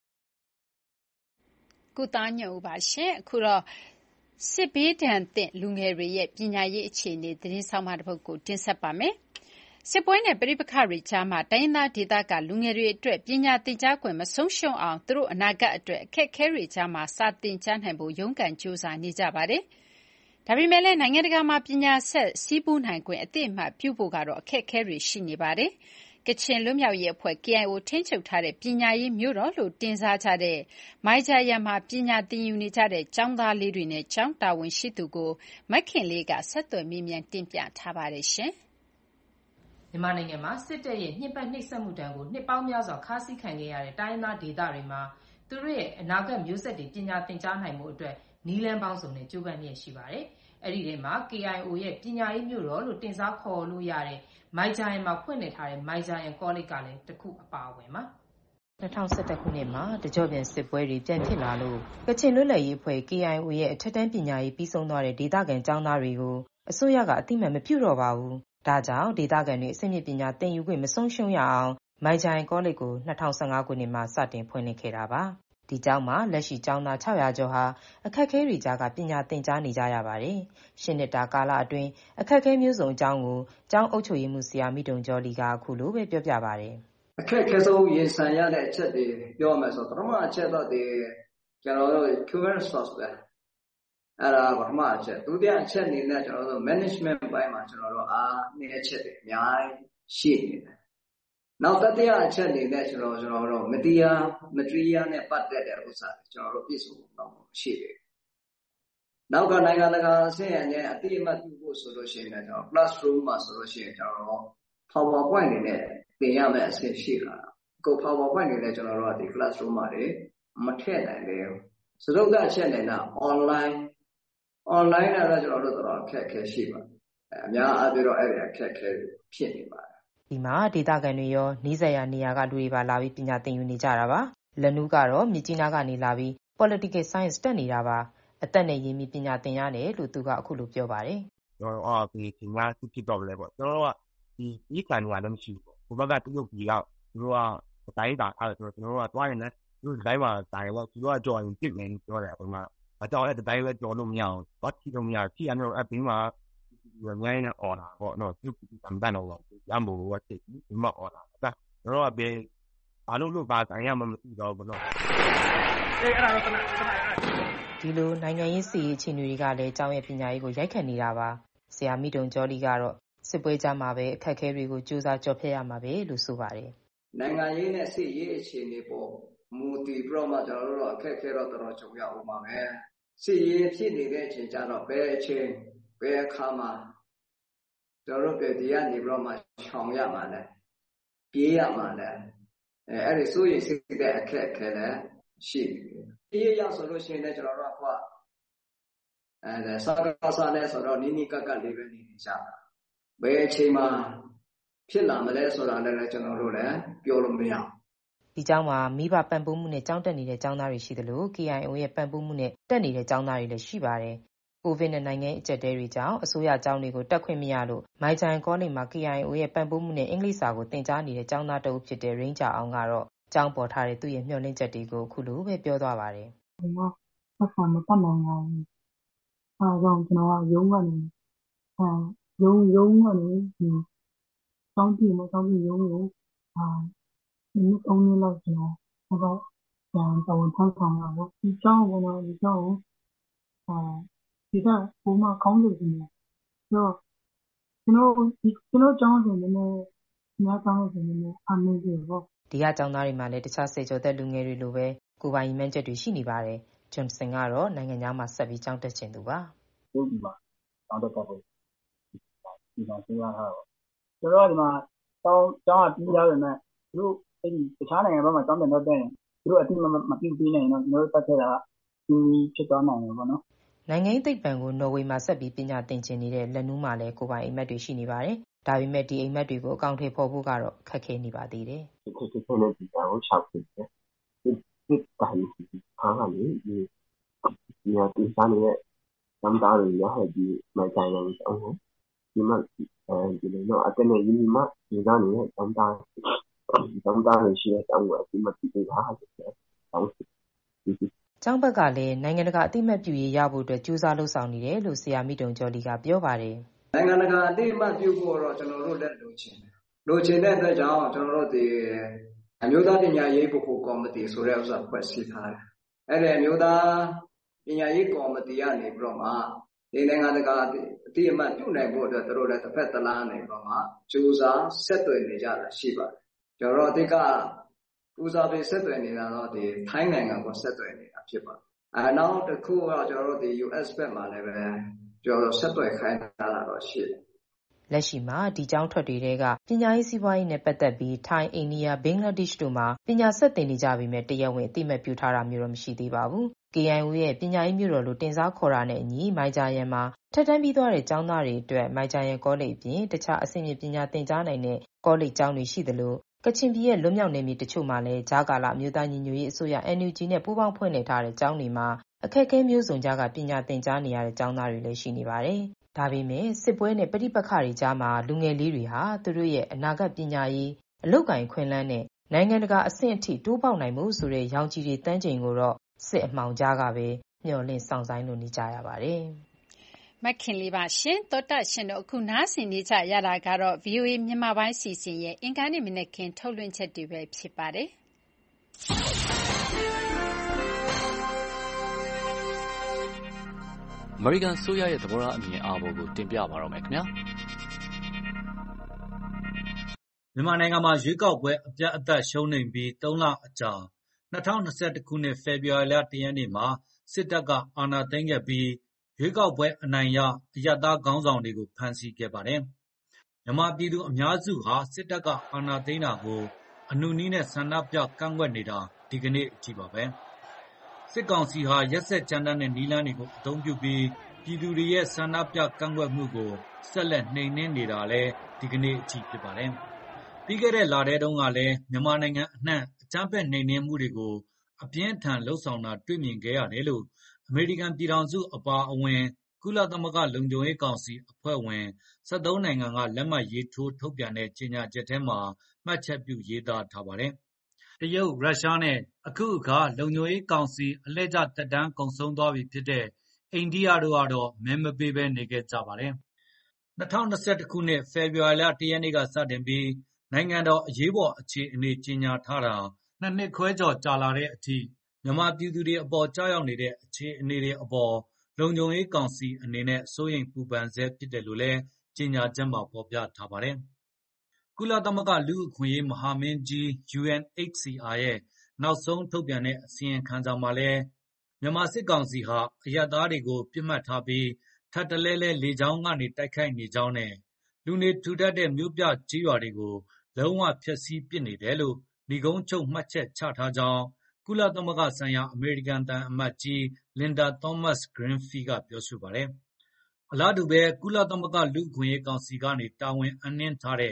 ။ကိုသားညွန့်ဦးပါရှင်အခုတော့စစ်ဘေးဒဏ်သင့်လူငယ်တွေရဲ့ပညာရေးအခြေအနေသတင်းဆောင်မတစ်ပုဒ်ကိုတင်ဆက်ပါမယ်။စစ်ပွဲနဲ့ပြည်ပခါတွေကြားမှာတိုင်းသားဒေသကလူငယ်တွေအတွက်ပညာသင်ကြားခွင့်မဆုံးရှုံးအောင်သူတို့အနာဂတ်အတွက်အခက်အခဲတွေကြားမှာစာသင်ကြားနိုင်ဖို့ရုန်းကန်ကြိုးစားနေကြပါတယ်။ဒါပေမဲ့လည်းနိုင်ငံတကာမှာပညာဆက်စီးပူးနိုင်ခွင့်အသိအမှတ်ပြုဖို့ကတော့အခက်အခဲတွေရှိနေပါတယ်။ကချင်လွတ်မြောက်ရေးအဖွဲ့ KIO ထိန်းချုပ်ထားတဲ့ပညာရေးမြို့တော်လို့တင်စားကြတဲ့မိုင်ဂျာယန်မှာပညာသင်ယူနေကြတဲ့ကျောင်းသားလေးတွေနဲ့ကျောင်းတာဝန်ရှိသူကိုမခင်လေးကဆက်သွယ်မေးမြန်းတင်ပြထားပါတယ်ရှင်။မြန်မာနိုင်ငံမှာစစ်တပ်ရဲ့ညှဉ်းပန်းနှိပ်စက်မှုတံကိုနှစ်ပေါင်းများစွာခါးစည်းခံခဲ့ရတဲ့တိုင်းသားဒေသတွေမှာသူတို့ရဲ့အနာဂတ်မျိုးဆက်တွေပညာသင်ကြားနိုင်မှုအတွက်နည်းလမ်းပေါင်းစုံနဲ့ကြိုးပမ်းနေရှိပါတယ်။အဲ့ဒီထဲမှာ KIO ရဲ့ပညာရေးမြို့တော်လို့တင်စားခေါ်လို့ရတဲ့မိုင်ဂျာယန်မှာဖွင့်လှစ်ထားတဲ့မိုင်ဂျာယန်ကောလိပ်ကလည်းတစ်ခုအပါအဝင်ပါ2011ခုနှစ်မှာတကြော့ပြန်စစ်ပွဲတွေပြန်ဖြစ်လာလို့ကချင်လွတ်လပ်ရေးအဖွဲ့ KIO ရဲ့အထက်တန်းပညာရေးပြီးဆုံးသွားတဲ့ဒေသခံကျောင်းသားတွေကိုအစိုးရကအသိမှတ်မပြုတော့ပါဘူး။ဒါကြောင့်ဒေသခံတွေအဆင့်မြင့်ပညာသင်ယူခွင့်မဆုံးရှုံးရအောင်မိုင်ဂျာယန်ကောလိပ်ကို2015ခုနှစ်မှာစတင်ဖွင့်လှစ်ခဲ့တာပါဒီကျောင်းမှာလက်ရှိကျောင်းသား600ကျော်ဟာအခက်အခဲတွေကြားကပညာသင်ကြားနေကြရပါတယ်။ရှစ်နှစ်တာကာလအတွင်းအခက်အခဲမျိုးစုံအကြောင်းကိုကျောင်းအုပ်ချုပ်ရေးမှူးဆရာမိတုံကျော်လီကအခုလိုပဲပြောပြပါတယ်။အခက်အခဲဆုံးရင်ဆိုင်ရတဲ့အချက်တွေပြောမယ်ဆိုတော့ပထမအချက်တော့ကျွန်တော်တို့ human resource ပဲအဲ့ဒါပထမအချက်ဒုတိယအချက်အနေနဲ့ကျွန်တော်တို့ management ဘိုင်းမှာကျွန်တော်တို့အားနည်းအချက်တွေအများကြီးရှိနေတယ်နောက်တတိယအချက်အနေနဲ့ကျွန်တော်တို့ material နဲ့ပတ်သက်တဲ့ဥစ္စာတွေကျွန်တော်တို့ပြည့်စုံတော့ရှိတယ်နောက်ကနိုင်ငံတကာအဆင့်အနဲ့အတိအမှတ်ပြုဖို့ဆိုလို့ရှိရင်ကျွန်တော် classroom မှာဆိုလို့ရှိရင်ကျွန်တော် PowerPoint တွေနဲ့သင်ရမယ့်အဆင့်ရှိလာကို PowerPoint တွေနဲ့ကျွန်တော်တို့ကဒီ classroom မှာတွေမထည့်နိုင်လေဘူးစတုတ္ထအချက်နဲ့ online ကတော့ကျွန်တော်တို့တော့အခက်အခဲရှိပါတယ်အများအားဖြင့်တော့အဲ့ဒီအခက်အခဲဖြစ်နေပါတယ်ဒီမှာဒေသခံတွေရောနီးစပ်ရာနေရာကလူတွေပါလာပြီးပညာသင်ယူနေကြတာပါလက်နူးကတော့မြစ်ကြီးနားကနေလာပြီး political science တက်နေတာပါအသက်နဲ့ရင်းပြီးပညာသင်ရတယ်လို့သူကအခုလိုပြောပါတယ်ကျွန်တော်ဒီပညာသိဖြစ်တော့လဲပေါ့ကျွန်တော်ကဒီကန်ကလည်းမရှိဘူးဘုဘကတရုတ်ပြည်ကသူတို့ကတိုင်းတာအဲ့ကျွန်တော်ကတွားရင်လည်းသူတို့တိုင်းမှာတိုင်းတော့သူတို့ကကြော်ရင်ပြစ်နေပြောတယ်ဟိုမှာအကြောင်းအဲ့တိုင်းပဲကြော်လို့မရအောင်ဘာကြည့်လို့မရကြည့်ရတော့အပြင်မှာငိုင်းနေအော်တာပေါ့နော်သူကံတန်းတော့ရမို့ဝတ်တိဒီမှာအော်တာဒါတော့အပြင်အားလုံးလို့ပါတိုင်းရမှမသိတော့ဘူးနော်အေးအဲ့ဒါတော့ဒီလိုနိုင်ငံရေးစီအခြေအနေတွေကလည်းကျောင်းရဲ့ပညာရေးကိုရိုက်ခတ်နေတာပါဆရာမိတုံကျော်လီကတော့စစ်ပွဲကြားမှာပဲအခက်အခဲတွေကိုစူးစမ်းကြော်ဖြတ်ရမှာပဲလို့ဆိုပါတယ်နိုင်ငံရေးနဲ့စစ်ရေးအခြေအနေပေါ်မူတည်ပြီးတော့မှကျွန်တော်တို့အခက်အခဲတော့တော်တော်ကြုံရအောင်ပါပဲစစ်ရေးဖြစ်နေတဲ့အချိန်ကျတော့ဘယ်အချိန်ဘယ်အခါမှာကျွန်တော်တို့ပြည်ဒီကနေပြီးတော့မှရှောင်ရမှာလဲပြေးရမှာလဲအဲ့ဒီစိုးရိမ်စိတ်တဲ့အခက်အခဲလည်းရှိတယ်ပြေးရဆိုလို့ရှိရင်လည်းကျွန်တော်တို့ကစကားစားလဲဆိုတော့နီးနီးကပ်ကပ်လေးပဲနေကြတာဘယ်အချိန်မှာဖြစ်လာမလဲဆိုတာလည်းကျွန်တော်တို့လည်းပြောလို့မရဘူးဒီကျောင်းမှာမိဘပံ့ပိုးမှုနဲ့ကျောင်းတက်နေတဲ့ကျောင်းသားတွေရှိသလို KIO ရဲ့ပံ့ပိုးမှုနဲ့တက်နေတဲ့ကျောင်းသားတွေလည်းရှိပါတယ်။ကိုဗစ်နဲ့နိုင်ငံအကျပ်အတည်းတွေကြောင့်အစိုးရကျောင်းတွေကိုတက်ခွင့်မရလို့မိုင်ဂျိုင်ကောလိပ်မှာ KIO ရဲ့ပံ့ပိုးမှုနဲ့အင်္ဂလိပ်စာကိုသင်ကြားနေတဲ့ကျောင်းသားတအုပ်ဖြစ်တဲ့ရင်းကြအောင်ကတော့ကျောင်းပေါ်ထားတဲ့သူ့ရဲ့မျှော်လင့်ချက်တွေကိုအခုလိုပဲပြောသွားပါတယ်။ကျွန်တော်ဆက်ဆံမပတ်နိုင်ဘူး။အဲဒါကြောင့်ကျွန်တော်ကရုံးကနေရုံးကနေကျောင်းပြည်ရုံးကိုမိနစ်3မိနစ်လောက်ကျွန်တော်တော့တာဝန်ထမ်းဆောင်ရတော့ဒီကျောင်းကတော့ဒီကဘုမကောင်းလို့ဒီတော့ကျွန်တော်ကျောင်းဆိုနေနေများကောင်းလို့ဆိုနေနေအမေကြီးပေါ့ဒီကကျောင်းသားတွေမှာလည်းတခြားစေကျော်သက်လူငယ်တွေလိုပဲကိုပိုင်မှန်းချက်တွေရှိနေပါတယ်ဂျွန်ဆင်ကတော့နိုင်ငံသားမှာဆက်ပြီးကျောင်းတက်ချင်သူပါဟုတ်ပြီပါကျောင်းတက်ဖို့ဒီမှာစဉ်းစားထားတော့ကျွန်တော်ဒီမှာကျောင်းကပြီးသားပဲမဲ့သူတို့အဲ့ဒီတခြားနိုင်ငံဘက်မှာကျောင်းပြန်တော့တဲ့သူတို့အတိမပြုတ်ပြီးနိုင်တော့ကျွန်တော်တို့တက်ခဲ့တာဒီဖြစ်သွားနိုင်တယ်ပေါ့နော်နိုင်ငံသိပ္ပံကိုနော်ဝေမှာဆက်ပြီးပညာသင်ကြားနေတဲ့လက်နူးမှာလည်းကိုပိုင်အိမ်မက်တွေရှိနေပါတယ်ဒါပေမဲ့ဒီအိမ်မက်တွေကိုအကောင့်ထဲပေါ်ဖို့ကတော့ခက်ခဲနေပါသေးတယ်ဒီလိုဒီကောင်ရှောက်ဖြစ်တယ်ဒီတိုင်းအားလည်းဒီတီစာနဲ့စမ်းတာရရဒီမိုင်တိုင်းအောင်ဒီမှာဒီလိုအတက်နေရင်းမှာဒီကနေစမ်းတာရှိတဲ့အကြောင်းကိုဒီမှာသိတာဟုတ်တယ်ကျောင်းဘက်ကလည်းနိုင်ငံတကာအသိအမှတ်ပြုရေးရဖို့အတွက်ကြိုးစားလှုပ်ဆောင်နေတယ်လို့ဆရာမိတုံကျော်လီကပြောပါတယ်နိုင်ငံတကာအသိအမှတ်ပြုဖို့တော့ကျွန်တော်တို့လက်လိုချင်တဲ့အတွက်ကြောင့်ကျွန်တော်တို့ဒီအမျိုးသားပညာရေးဗဟိုကော်မတီဆိုတဲ့ဥစ္စာဖွဲ့စည်းထားတယ်အဲ့ဒီအမျိုးသားပညာရေးကော်မတီကနေပြီးတော့မှဒီနိုင်ငံတကာအသိအမှတ်ပြုနိုင်ဖို့အတွက်တို့လည်းတစ်ဖက်တစ်လားနေပြီးတော့မှကြိုးစားဆက်သွယ်နေကြတာရှိပါတယ်ကျွန်တော်တို့အတိတ်ကဦးစားပေးဆက်သွယ်နေတာတော့ဒီထိုင်းနိုင်ငံကိုဆက်သွယ်နေတာဖြစ်ပါတယ်နောက်တစ်ခုကကျွန်တော်တို့ဒီ US ဘက်မှာလည်းပဲကျွန်တော်ဆက်သွယ်ခိုင်းတာတော့ရှိတယ်လက်ရှိမှာဒီကျောင်းထွက်တွေကပညာရေးစီးပွားရေးနဲ့ပတ်သက်ပြီးထိုင်းအိန္ဒိယဘင်္ဂလားဒေ့ရှ်တို့မှာပညာဆက်သင်နေကြပြီးမြဲတရားဝင်အသိအမှတ်ပြုထားတာမျိုးတော့မရှိသေးပါဘူး KIO ရဲ့ပညာရေးမြို့တော်လို့တင်စားခေါ်တာနဲ့အညီမိုင်ဂျာယန်မှာထက်တန်းပြီးသွားတဲ့ကျောင်းသားတွေအတွက်မိုင်ဂျာယန်ကောလိပ်အပြင်တခြားအဆင့်မြင့်ပညာသင်ကြားနိုင်တဲ့ကောလိပ်ကျောင်းတွေရှိသလိုကချင်ပြည်ရဲ့လွတ်မြောက်နယ်မြေတချို့မှာလည်းဂျာကာလာအမျိုးသားညီညွတ်ရေးအစိုးရ NUG နဲ့ပူးပေါင်းဖွင့်လှစ်ထားတဲ့ကျောင်းတွေမှာအခက်အခဲမျိုးစုံကြားကပညာသင်ကြားနေရတဲ့ကျောင်းသားတွေလည်းရှိနေပါတယ်။ဒါပေမဲ့စစ်ပွဲနဲ့ပဋိပက္ခတွေကြားမှာလူငယ်လေးတွေဟာသူတို့ရဲ့အနာဂတ်ပညာရေးအလုပ်ကိုင်ခွင့်လန်းနဲ့နိုင်ငံတကာအဆင့်အထိတိုးပေါက်နိုင်မှုဆိုတဲ့ရောင်ခြည်တွေတန်းချိန်ကိုတော့စစ်အမှောင်ကြားကပဲမျှော်လင့်စောင့်ဆိုင်းလို့နေကြရပါတယ်။မခင်လေးပါရှင်သောတာရှင်တို့အခုနားဆင်နေကြရတာကတော့ VOA မြန်မာပိုင်းစီစဉ်ရဲ့အင်္ဂါနေ့မနက်ခင်းထုတ်လွှင့်ချက်တွေပဲဖြစ်ပါတယ်။အမေရိကန်ဆိုရရဲ့သဘောထားအမြင်အာဘော်ကိုတင်ပြပါတော့မယ်ခင်ဗျာမြန်မာနိုင်ငံမှာရွေးကောက်ပွဲအပြတ်အသတ်ရှုံးနိမ့်ပြီး3လအကြာ2021ခုနှစ်ဖေဖော်ဝါရီလ1ရက်နေ့မှာစစ်တပ်ကအာဏာသိမ်းခဲ့ပြီးရွေးကောက်ပွဲအနိုင်ရအရပ်သားခေါင်းဆောင်တွေကိုဖမ်းဆီးခဲ့ပါတယ်။မြန်မာပြည်သူအများစုဟာစစ်တပ်ကအာဏာသိမ်းတာကိုအနုနည်းနဲ့ဆန္ဒပြကန့်ကွက်နေတာဒီကနေ့အထိပါပဲ။စစ်ကောင်စီဟာရက်စက်ကြမ်းတမ်းတဲ့နည်းလမ်းတွေကိုအသုံးပြုပြီးပြည်သူတွေရဲ့ဆန္ဒပြကန့်ကွက်မှုကိုဆက်လက်နှိမ်နင်းနေတာလည်းဒီကနေ့အထိဖြစ်ပါတယ်။ပြီးခဲ့တဲ့လထဲတုန်းကလည်းမြန်မာနိုင်ငံအနှံ့အကြမ်းဖက်နှိမ်နင်းမှုတွေကိုအပြင်းအထန်လှုံ့ဆော်တာတွေ့မြင်ခဲ့ရတယ်လို့အမေရိကန်ပြည်ထောင်စုအပါအဝင်ကုလသမဂ္ဂလုံခြုံရေးကောင်စီအဖွဲ့ဝင်73နိုင်ငံကလက်မှတ်ရေးထိုးထုတ်ပြန်တဲ့ကြေညာချက်ထဲမှာမှတ်ချက်ပြုရေးသားထားပါတယ်။တရုတ်၊ရုရှားနဲ့အခုအခါလုံခြုံရေးကောင်စီအလှည့်ကျသက်တမ်းကုန်ဆုံးသွားပြီဖြစ်တဲ့အိန္ဒိယတို့ကတော့မဲမပေးဘဲနေခဲ့ကြပါတယ်။2021ခုနှစ်ဖေဖော်ဝါရီလ1ရက်နေ့ကစတင်ပြီးနိုင်ငံတော်အရေးပေါ်အခြေအနေကြေညာထားတာ2နှစ်ခွဲကျော်ကြာလာတဲ့အထိမြန်မာပြည်သူတွေအပေါ်ကျရောက်နေတဲ့အခြေအနေတွေအပေါ်လုံခြုံရေးကောင်စီအနေနဲ့စိုးရိမ်ပူပန်ဆဲဖြစ်တယ်လို့လည်းကြေညာချက်မှာဖော်ပြထားပါတယ်။ကုလသမဂ္ဂလူ့အခွင့်အရေးမဟာမင်းကြီး UNHCR ရဲ့နောက်ဆုံးထုတ်ပြန်တဲ့အစီရင်ခံစာမှာလည်းမြန်မာစစ်ကောင်စီဟာအရပ်သားတွေကိုပစ်မှတ်ထားပြီးထပ်တလဲလဲလေကြောင်းကနေတိုက်ခိုက်နေကြောင်းနဲ့လူနေထူထပ်တဲ့မြို့ပြကျေးရွာတွေကိုလုံးဝဖျက်ဆီးပစ်နေတယ်လို့နိဂုံးချုပ်မှတ်ချက်ချထားကြောင်းကုလသမဂ္ဂဆိုင်ရာအမေရိကန်သံအမတ်ကြီးလင်ဒါသောမတ်စ်ဂရင်းဖီးကပြောဆိုပါတယ်။အလားတူပဲကုလသမဂ္ဂလူ့အခွင့်အရေးကောင်စီကနေတာဝန်အပ်နှင်းထားတဲ့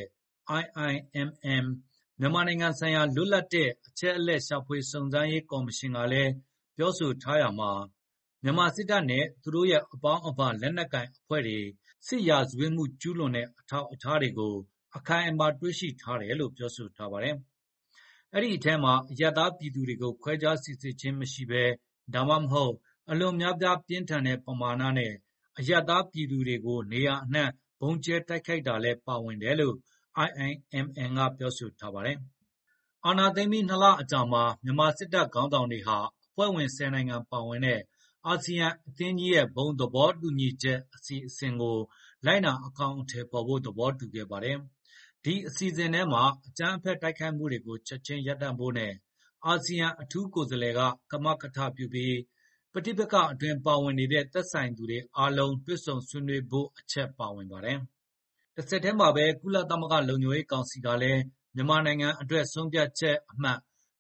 IIMM မြန်မာနိုင်ငံဆိုင်ရာလွတ်လပ်တဲ့အချက်အလက်ရှာဖွေစုံစမ်းရေးကော်မရှင်ကလည်းပြောဆိုထားရာမှာမြန်မာစစ်တပ်နဲ့သူတို့ရဲ့အပေါင်းအပါလက်နက်ကိုင်အဖွဲ့တွေစစ်ရာဇဝတ်မှုကျူးလွန်တဲ့အထောက်အထားတွေကိုအခိုင်အမာတွေ့ရှိထားတယ်လို့ပြောဆိုထားပါတယ်။အဲဒီအထဲမှာအရပ်သားပြည်သူတွေကိုခွဲခြားစိစစ်ခြင်းမရှိဘဲဒါမှမဟုတ်အလွန်များပြားပြင်းထန်တဲ့ပမာဏနဲ့အရပ်သားပြည်သူတွေကိုနေရာအနှံ့ဗုံးကျဲတိုက်ခိုက်တာလည်းပါဝင်တယ်လို့ IIMM ကပြောဆိုထားပါတယ်။အာဏာသိမ်းပြီး2လအကြာမှာမြန်မာစစ်တပ်ခေါင်းဆောင်တွေဟာအဖွဲ့ဝင်10နိုင်ငံပါဝင်တဲ့အာဆီယံအသင်းကြီးရဲ့ဘုံသဘောတူညီချက်အစီအစဉ်ကိုလိုက်နာအကောင်အထည်ဖော်ဖို့သဘောတူခဲ့ပါတယ်။ဒီအစီအစဉ်ထဲမှာအကြမ်းဖက်တိုက်ခိုက်မှုတွေကိုချက်ချင်းရပ်တန့်ဖို့နဲ့အာဆီယံအထူးကိုယ်စားလှယ်ကကမကထပြုပြီးပဋိပက္ခအတွင်းပါဝင်နေတဲ့သက်ဆိုင်သူတွေအားလုံးတွေ့ဆုံဆွေးနွေးဖို့အချက်ပါဝင်ပါတယ်။တစ်ဆက်တည်းမှာပဲကုလသမဂ္ဂလုံခြုံရေးကောင်စီကလည်းမြန်မာနိုင်ငံအတွက်ဆုံးဖြတ်ချက်အမှတ်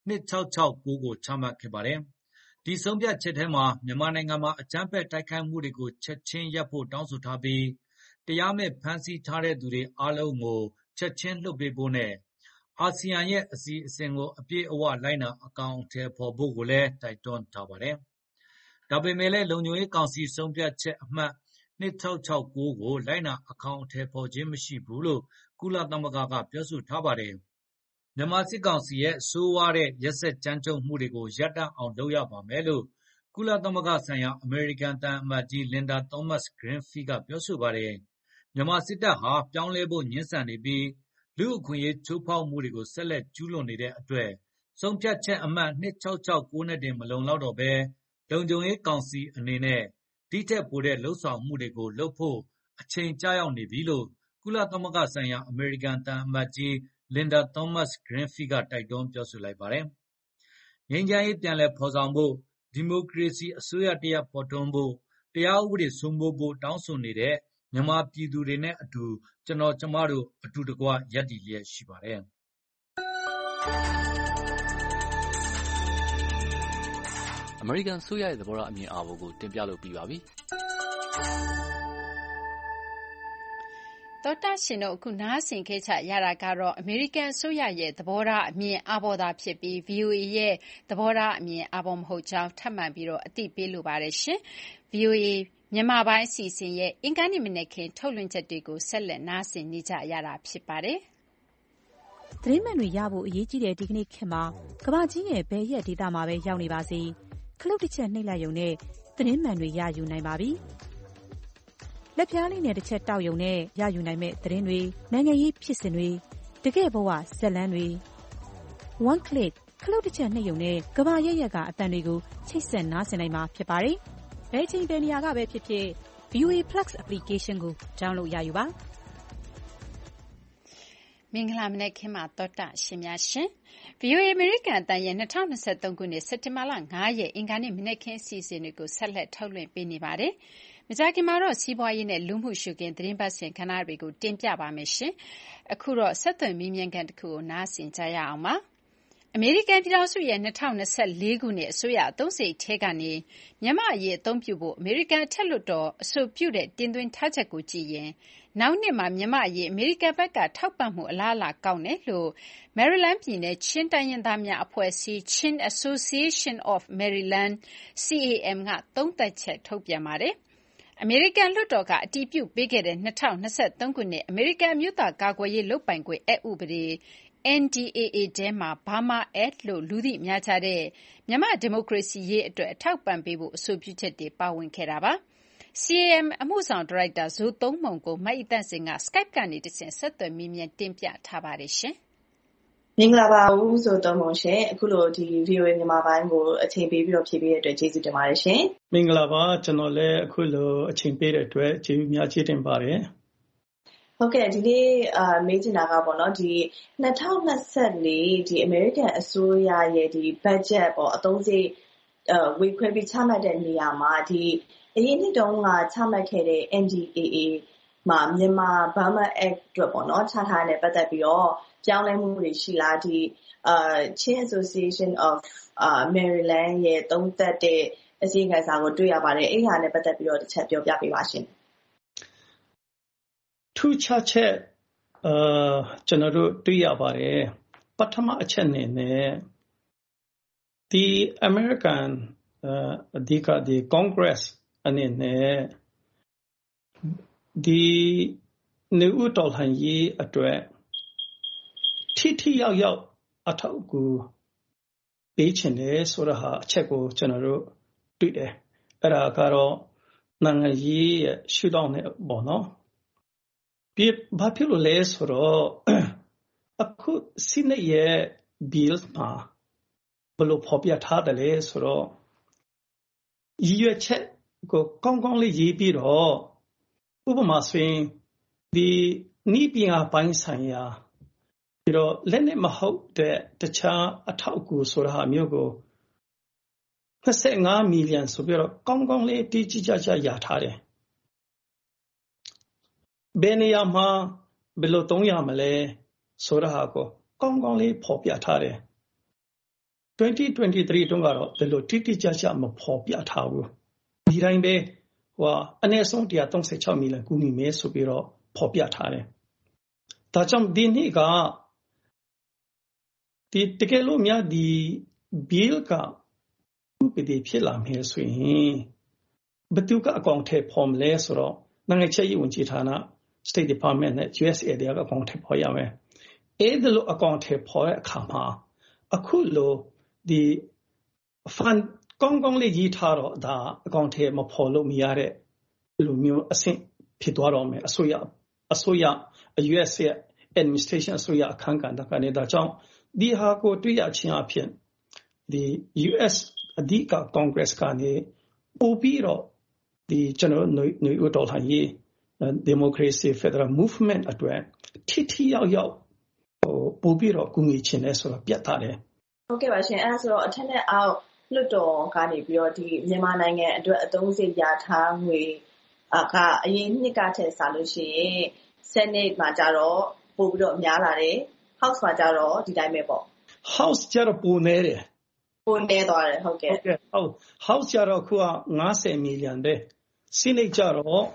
2669ကိုချမှတ်ခဲ့ပါတယ်။ဒီဆုံးဖြတ်ချက်ထဲမှာမြန်မာနိုင်ငံမှာအကြမ်းဖက်တိုက်ခိုက်မှုတွေကိုချက်ချင်းရပ်ဖို့တောင်းဆိုထားပြီးတရားမဲ့ဖမ်းဆီးထားတဲ့သူတွေအားလုံးကိုချက်ချင်းလွှတ်ပေးဖို့နဲ့အာဆီယံရဲ့အစီအစဉ်ကိုအပြည့်အဝလိုက်နာအကောင်အထည်ဖော်ဖို့ကိုလည်းတိုက်တွန်းထားပါတယ်။ဒါပေမဲ့လည်းလုံခြုံရေးကောင်စီဆုံးဖြတ်ချက်အမှတ်2669ကိုလိုက်နာအကောင်အထည်ဖော်ခြင်းမရှိဘူးလို့ကုလသမဂ္ဂကပြောဆိုထားပါတယ်။မြန်မာစစ်ကောင်စီရဲ့ဆိုးဝါးတဲ့ရက်စက်ကြမ်းကြုတ်မှုတွေကိုရပ်တန့်အောင်လုပ်ရပါမယ်လို့ကုလသမဂ္ဂဆိုင်ရာအမေရိကန်သံအမတ်ကြီးလင်ဒါသောမတ်စ်ဂရင်းဖီးကပြောဆိုပါတယ်။မြန်မာစစ်တပ်ဟာပြောင်းလဲဖို့ငြင်းဆန်နေပြီးလူ့အခွင့်အရေးချိုးဖောက်မှုတွေကိုဆက်လက်ကျူးလွန်နေတဲ့အတွက်ဆုံးဖြတ်ချက်အမှတ်2669နဲ့တင်မလုံလောက်တော့ဘဲလုံခြုံရေးကောင်စီအနေနဲ့ဒီထက်ပိုတဲ့လှုံ့ဆော်မှုတွေကိုလုပ်ဖို့အချိန်ကျရောက်နေပြီလို့ကုလသမဂ္ဂဆိုင်ရာအမေရိကန်သံအမတ်ကြီးလင်ဒါသောမတ်စ်ဂရင်းဖီးကတိုက်တွန်းပြောဆိုလိုက်ပါတယ်။ငြိမ်းချမ်းရေးပြန်လည်ဖော်ဆောင်ဖို့ဒီမိုကရေစီအစိုးရတရပ်ပေါ်ထွန်းဖို့တရားဥပဒေစိုးမိုးဖို့တောင်းဆိုနေတဲ့မြန်မာပြည်သူတွေနဲ့အတူကျမတို့အတူတကွရပ်တည်လျက်ရှိပါတယ်။အမေရိကန်ဆိုရရဲ့သဘောထားအမြင်အာဘော်ကိုတင်ပြလို့ပြီးပါပြီ။သောတာရှင်တို့အခုနားဆင်ခဲ့ကြရတာကတော့အမေရိကန်အစိုးရရဲ့သဘောထားအမြင်အာဘော်သာဖြစ်ပြီး VOA ရဲ့သဘောထားအမြင်အာဘော်မဟုတ်ကြောင်းထပ်မံပြီးတော့အသိပေးလိုပါတယ်ရှင်။ VOA မြန်မာပိုင်းအစီအစဉ်ရဲ့အင်္ဂါနေ့မနက်ခင်းထုတ်လွှင့်ချက်တွေကိုဆက်လက်နားဆင်နေကြရတာဖြစ်ပါတယ်။သတင်းမှန်တွေရဖို့အရေးကြီးတဲ့ဒီကနေ့ခေတ်မှာကမ္ဘာကြီးရဲ့ဘယ်ရက်ဒေသမှာပဲရောက်နေပါစေခလုတ်တစ်ချက်နှိပ်လိုက်ရုံနဲ့သတင်းမှန်တွေရယူနိုင်ပါပြီ။လက်ပြားလေးနဲ့တစ်ချက်တောက်ရုံနဲ့ရယူနိုင်မဲ့သတင်းတွေနိုင်ငံရေးဖြစ်စဉ်တွေတကယ့်ဘဝဇာတ်လမ်းတွေ one click ခလုတ်တစ်ချက်နှိပ်ရုံနဲ့ကမ္ဘာရဲ့ကအသံတွေကိုချိတ်ဆက်နားဆင်နိုင်မှာဖြစ်ပါတယ်။ဘယ်ချိန်ဘယ်နေရာကပဲဖြစ်ဖြစ် VOA Plus application ကို download ရယူပါ။မင်္ဂလာမနက်ခင်းမှာသောတာရှင်များရှင် VOA American အသံရဲ့2023ခုနှစ်စက်တင်ဘာလ9ရက်အင်္ဂါနေ့မနက်ခင်းအစီအစဉ်တွေကိုဆက်လက်ထုတ်လွှင့်ပေးနေပါတယ်။မကြာခင်မှာတော့စီးပွားရေးနဲ့လူမှုရှုခင်းသတင်းပတ်စဉ်ခဏတွေကိုတင်ပြပါမယ်ရှင်။အခုတော့ဆက်သွယ်မြင်းမြန်ကန်တစ်ခုကိုနားဆင်ကြရအောင်ပါ။အမေရိကန်ပြည်ထောင်စုရဲ့2024ခုနှစ်အစိုးရအသုံးစရိတ်ထဲကနေမြန်မာအရေးအသုံးပြုဖို့အမေရိကန်ထက်လွှတ်တော်အဆိုပြုတဲ့တင်သွင်းထားချက်ကိုကြည့်ရင်နောက်နှစ်မှာမြန်မာအရေးအမေရိကန်ဘက်ကထောက်ပံ့မှုအလားအလာကောင်းတယ်လို့ Maryland ပြည်နယ်ချင်းတိုင်းရင်းသားများအဖွဲ့အစည်း Chin Association of Maryland CAM ကသုံးသပ်ချက်ထုတ်ပြန်ပါတယ်။အမေရိကန်လွှတ်တော်ကအတည်ပြုပေးခဲ့တဲ့2023ခုနှစ်အမေရိကန်အမျိုးသားကာကွယ်ရေးလုပ်ပိုင်ခွင့်အက်ဥပဒေNDAA ထဲမှာ Burma Act လို့လူသိများကြတဲ့မြန်မာဒီမိုကရေစီရေးအတွက်အထောက်ပံ့ပေးဖို့အဆိုပြုချက်တွေပါဝင်ခဲ့တာပါ။ CAM အမှုဆောင်ဒါရိုက်တာဇိုသုံးမုံကိုမအိသန့်စင်က Skype ကနေတဆင့်ဆက်သွယ်မေးမြန်းတင်ပြထားပါတယ်ရှင်။မင်္ဂလာပါဦးဇိုသုံးမုံရှင်။အခုလိုဒီ VOA မြန်မာပိုင်းကိုအချိန်ပေးပြီးတော့ဖြည့်ပေးတဲ့အတွက်ကျေးဇူးတင်ပါတယ်ရှင်။မင်္ဂလာပါကျွန်တော်လည်းအခုလိုအချိန်ပေးတဲ့အတွက်ကျေးဇူးများကြီးတင်ပါတယ်။ဟုတ်ကဲ့ဒီနေ့မေးချင်တာကပေါ့နော်ဒီ2024ဒီ American အစိုးရရဲ့ဒီ budget ပေါ့အသုံးစရိတ်ဝေခွဲပြီးချမှတ်တဲ့နေရာမှာဒီအရင်နှစ်တုန်းကချမှတ်ခဲ့တဲ့ NDAA မှာမြန်မာ Burma Act အတွက်ပေါ့နော်ချထားတဲ့ပတ်သက်ပြီးတော့ပြောင်းလဲမှုတွေရှိလားဒီChin Association of Maryland ရဲ့သုံးသပ်တဲ့အစီအစဉ်စာကိုတွေ့ရပါတယ်အဲ့ဟာနဲ့ပတ်သက်ပြီးတော့တစ်ချက်ပြောပြပေးပါရှင်ထူးခြားချက်ကျွန်တော်တို့တွေ့ရပါတယ်ပထမအချက်နဲ့ဒီ American အဓိကဒီ Congress အနေနဲ့ဒီနေဦးတော်လှန်ရေးအတွက်ထိရောက်ရောက်အထောက်အကူပေးချင်တယ်ဆိုတော့အချက်ကိုကျွန်တော်တို့တွေ့တယ်အဲ့ဒါကတော့နိုင်ငံရေးရဲ့ရှုထောင့်နဲ့ပေါ့နော်ဘာဖြစ်လို့လဲဆိုတော့အခုစီနေရဲ့ bill မှာဘယ်လိုဖော်ပြထားတယ်လဲဆိုတော့ရည်ရွယ်ချက်ကိုကောင်းကောင်းလေးရေးပြီးတော့ဥပမာဆိုရင်ဒီနိပညာပိုင်းဆိုင်ရာပြီးတော့လက်နဲ့မဟုတ်တဲ့တခြားအထောက်အကူဆိုတာမျိုးကို25 million ဆိုပြီးတော့ကောင်းကောင်းလေးတိကျကျရထားတယ်ဘယ်နေရာမှာဘယ်လိုသုံးရမလဲဆိုတာကိုကောင်းကောင်းလေးဖော်ပြထားတယ်2023တုန်းကတော့ဘယ်လိုတိကျကျမဖော်ပြထားဘူးဒီတိုင်းပဲအနည်းဆုံး136 million ကူညီမယ်ဆိုပြီးတော့ဖော်ပြထားတယ်ဒါကြောင့်ဒီနေ့ကဒီတကယ်လို့များဒီ bill ကဥပဒေဖြစ်လာမယ်ဆိုရင်ဘယ်သူကအကောင့်ထဲပေါ်မလဲဆိုတော့နိုင်ငံခြားရေးဝန်ကြီးဌာန State Department နဲ့ USA တွေကအကောင့်ထဲပေါ်ရမယ်အဲ့ဒါလိုအကောင့်ထဲပေါ်တဲ့အခါမှာအခုလိုဒီ fund ကောင်းကောင်းလေးရေးထားတော့ဒါအကောင့်ထဲမပေါ်လို့မရတဲ့လူမျိုးအဆင့်ဖြစ်သွားတော့မယ်အစိုးရ US administration အစိုးရအခန်းကဏ္ဍကနေဒါကြောင့်ဒီဟာကိုတွေ့ရခြင်းအဖြစ်ဒီ US အဓိက Congress ကနေပို့ပြီးတော့ဒီကျွန်တော်နှွေဦးတော်လှန်ရေး democracy federal movement အတွက်ထိရောက်ပို့ပြီးတော့ကူညီခြင်းလဲဆိုတော့ပြတ်ထားတယ်ဟုတ်ကဲ့ပါရှင်အဲ့ဒါဆိုတော့အထက်နဲ့အောက်လွှတ်တော်ကနေပြီးတော့ဒီမြန်မာနိုင်ငံအတွက်အသုံးစရိတ်ရထားငွေကအရင်နှစ်ကထက်စားလို့ရှိရင် Senate မှာကြတော့ပို့ပြီးတော့များလာတယ် House မှာကြတော့ဒီတိုင်းပဲပေါ့ House ကြတော့ပိုနေတယ်ပိုနေသွားတယ်ဟုတ်ကဲ့ House ကြတော့ခုက50 million ပဲ Senate ကြတော့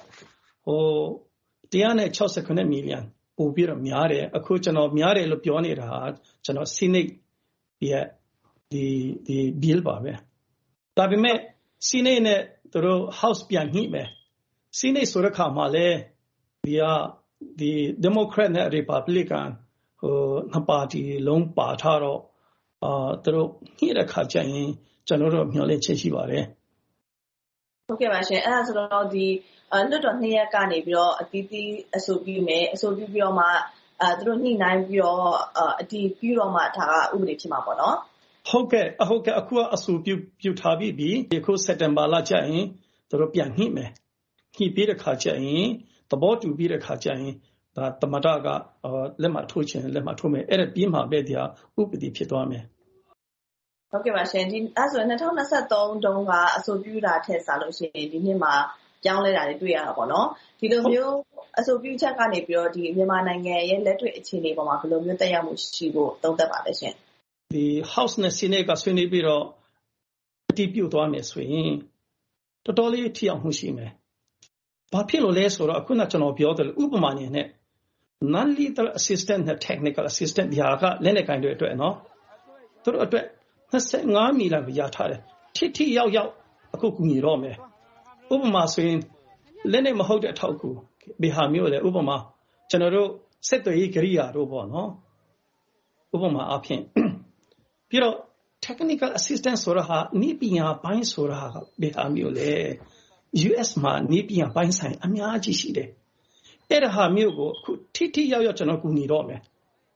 169 million ပို့ပြီးတော့များတယ်အခုကျွန်တော်များတယ်လို့ပြောနေတာကျွန်တော် Senate ရဲ့ဒီ bill ပါပဲဒါပေမဲ့ Senate နဲ့သူတို့ House ပြန်ညှိမယ် Senate ဆိုတဲ့ခါမှာလဲဒီ Democrat နဲ့ Republican နှစ်ပါတီလုံးပါထားတော့သူတို့ညှိတဲ့ခါကျရင်ကျွန်တော်တို့မျှော်လင့်ချက်ရှိပါတယ်ဟုတ်ကဲ့ပါရှင်အဲ့ဒါဆိုတော့ဒီလွတ်တော်2ရက်ကနေပြီးတော့အသီးသီးအဆိုပြုမယ်အဆိုပြုပြီးတော့မှသူတို့ညှိနှိုင်းပြီးတော့အတည်ပြုတော့မှဒါကဥပဒေဖြစ်မှာပေါ့နော်ဟုတ်ကဲ့အခုကအဆိုပြုထားပြီးပြီအခုစက်တင်ဘာလကျရင်သူတို့ပြန်ညှိမယ်ညှိပြီးတဲ့ခါကျရင်သဘောတူပြီးတဲ့ခါကျရင်ဒါသမတကလက်မှတ်ထိုးခြင်းလက်မှတ်ထိုးမယ်အဲ့ဒါပြီးမှပဲဒီဟာဥပဒေဖြစ်သွားမယ်ဟုတ်ကဲ့ပါရှင်ဒီအဲ့ဆို2023တုန်းကအဆိုပြုတာထက်စားလို့ရှိရင်ဒီနှစ်မှာပြောင်းလဲတာတွေတွေ့ရတာပေါ့နော်ဒီလိုမျိုးအဆိုပြုချက်ကနေပြီးတော့ဒီမြန်မာနိုင်ငံရဲ့လက်တွေ့အခြေအနေပေါ်မှာဘယ်လိုမျိုးတက်ရောက်မှုရှိဖို့သုံးသပ်ပါလဲရှင်ဒီ House နဲ့ Senate ကဆွေးနွေးပြီးတော့အတည်ပြုသွားမယ်ဆိုရင်တော်တော်လေးထိရောက်မှုရှိမယ်ဘာဖြစ်လို့လဲဆိုတော့အခုနကျွန်တော်ပြောတယ်ဥပမာနဲ့ non-lethal assistant နဲ့ technical assistant ဒီဟာကလက်နက်ကိုင်တွေအတွက်နော်သူတို့အတွက်25 မီလကိုရထားတယ်ထိရောက်အခုကူညီတော့မယ်ဥပမာဆိုရင်လက်နက်မဟုတ်တဲ့အထောက်အကူဘယ်ဟာမျိုးလဲဥပမာကျွန်တော်တို့စက်သွေးကိရိယာတို့ပေါ့နော်ဥပမာအဖြစ်ပြီးတော့ technical assistant ဆိုတာဟာနိပညာပိုင်းဆိုတာကဘယ်ဟာမျိုးလဲ US မှာနိပညာပိုင်းဆိုင်အများကြီးရှိတယ်အဲ့ဒါဟာမျိုးကိုအခုထိရောက်ကျွန်တော်ကူညီတော့မယ်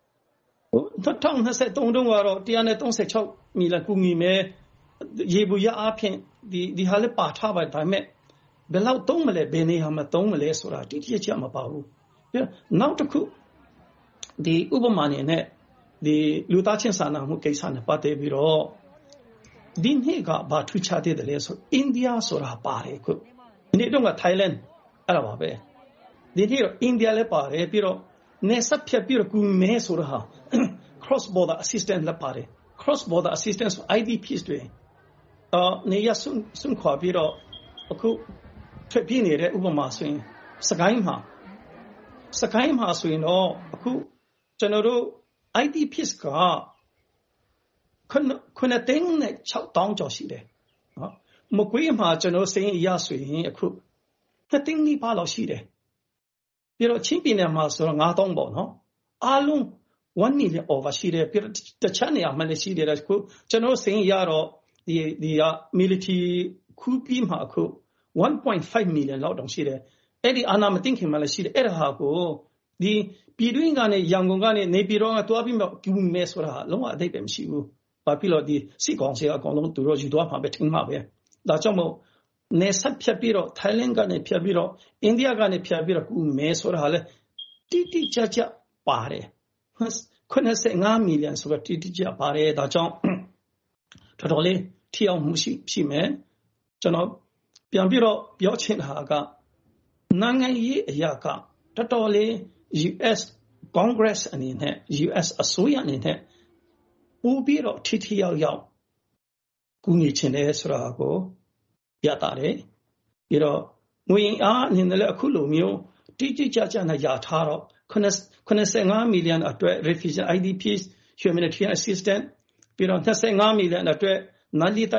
2023တုန်းကတော့136 မီလကူညီမယ်ရေဘူးရအဖြစ်ဒီဟာလည်းပါထားပါဒါပေမဲ့ဘယ်လောက်သုံးမလဲဘယ်နေရာမှာသုံးမလဲဆိုတာတိတိကျကျမပါဘူးနောက်တစ်ခုဒီဥပမာနဲ့ဒီလူသားချင်းစာနာမှုကိစ္စနဲ့ပတ်သက်ပြီးတော့ဒီနေ့ကဘာထူးခြားတဲ့လဲဆိုအိန္ဒိယဆိုတာပါတယ်ခုဒီနေ့တော့က Thailand အဲ့ဒါပါပဲဒီနေ့တော့အိန္ဒိယလည်းပါတယ်ပြီးတော့နေစပ်ဖြတ်ပြီးတော့ကူမဲဆိုတာဟာ cross border assistance လည်းပါတယ် cross border assistance IDPs တွေနေရစွန့်ခွာပြီးတော့အခုထွက်ပြေးနေတဲ့ဥပမာဆိုရင်စကိုင်းမှာဆိုရင်တော့အခုကျွန်တော်တို့ IDPs က9သိန်းနဲ့6တောင်းကျော်ရှိတယ်နော်မကွေးမှာကျွန်တော်စရင်ရဆိုရင်အခု2သိန်းနီးပါးလောက်ရှိတယ်ပြီးတော့ချင်းပြည်နယ်မှာဆိုတော့9တောင်းပေါ့နော်အားလုံး1 million over ရှိတယ်ပြီးတော့တခြားနေရာမှာလည်းရှိတယ်အခုကျွန်တော်စရင်ရတော့ဒီ military ခုပြီးမှာအခု 1.5 million လောက်တောင်ရှိတယ်အဲ့ဒီအာနာမသိခင်မှာလည်းရှိတယ်အဲ့ဒါဟာကိုဒီပြည်တွင်းကနေရန်ကုန်ကနေနေပြည်တော်ကတွားပြီးမှကူမဲဆိုတာလုံးဝအတိတ်ပဲမရှိဘူးဘာဖြစ်လို့ဒီစီကောင်စီအကောင်လုံးသူတို့ယူသွားမှာပဲထင်မှာပဲဒါကြောင့်မို့နေဆက်ဖြတ်ပြီးတော့ Thailand ကနေဖြတ်ပြီးတော့ India ကနေဖြတ်ပြီးတော့ကူမဲဆိုတာလည်းတိကျပါတယ်95 million ဆိုတော့တိကျပါတယ်ဒါကြောင့်တော်တော်လေးထိအောင်မှုရှိမယ်ကျွန်တော်ပြန်ပြီးတော့ပြောချင်တာကနိုင်ငံရေးအရာကတော်တော်လေး US Congress အနေနဲ့ US အစိုးရအနေနဲ့ပို့ပြီးတော့ထိရောက်ကူညီချင်တယ်ဆိုတာကိုပြတာတယ်ပြီးတော့ငွေအားအနေနဲ့လည်းအခုလိုမျိုးတိကျနဲ့ရထားတော့95 million အတွက် refugee IDPs humanitarian assistance ပြီးတော့25 million အတွက်non-lethal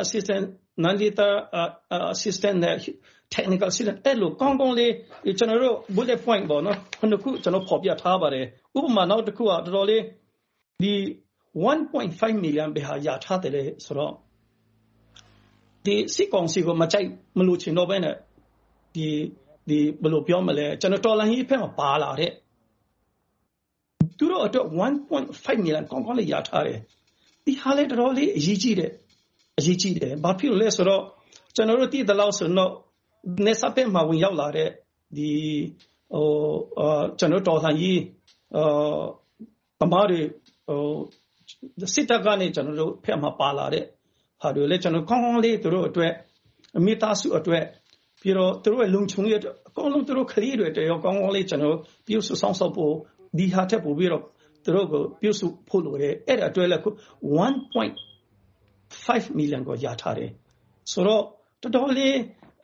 assistance နဲ့ technical assistance အဲ့လိုကောင်းလေးကျွန်တော်တို့ bullet point ပေါ့နော်ခုကျွန်တော်ဖော်ပြထားပါတယ်ဥပမာနောက်တစ်ခုကတော်တော်လေးဒီ 1.5 million ပဲဟာရထားတယ်လေဆိုတော့ဒီစီကောင်စီကိုမလို့ချင်တော့ဘဲနဲ့ဒီဘယ်လိုပြောမလဲကျွန်တော်တော်လန်ကြီးဖက်မှာပါလာတဲ့သူတို့အတွက် 1.5 million ကောင်းလေးရထားတယ်ဒီဟာလေတော်တော်လေးအရေးကြီးတယ်ဘာဖြစ်လို့လဲဆိုတော့ကျွန်တော်တို့တည်တယ်လို့ဆိုတော့နေစပယ်မှာဝင်ရောက်လာတဲ့ဒီကျွန်တော်တော်လန်ကြီးတမားတွေစစ်တပ်ကနေကျွန်တော်တို့ဖက်မှာပါလာတဲ့ဟာတွေလေကျွန်တော်ကောင်းလေးသူတို့အတွက်အမိသားစုအတွက်ပြီးတော့သူတို့ရဲ့လုံခြုံရေးအကုန်လုံးသူတို့ခရီးတွေတရောကောင်းလေးကျွန်တော်ပြုစုဆောင်စောက်ဖို့ဒီဟာထက်ပိုပြီးတော့သူတို့ကိုပြုစုဖို့လိုတယ်အဲ့ဒါအတွက်လည်း1.5 million ကိုရထားတယ်ဆိုတော့တော်တော်လေး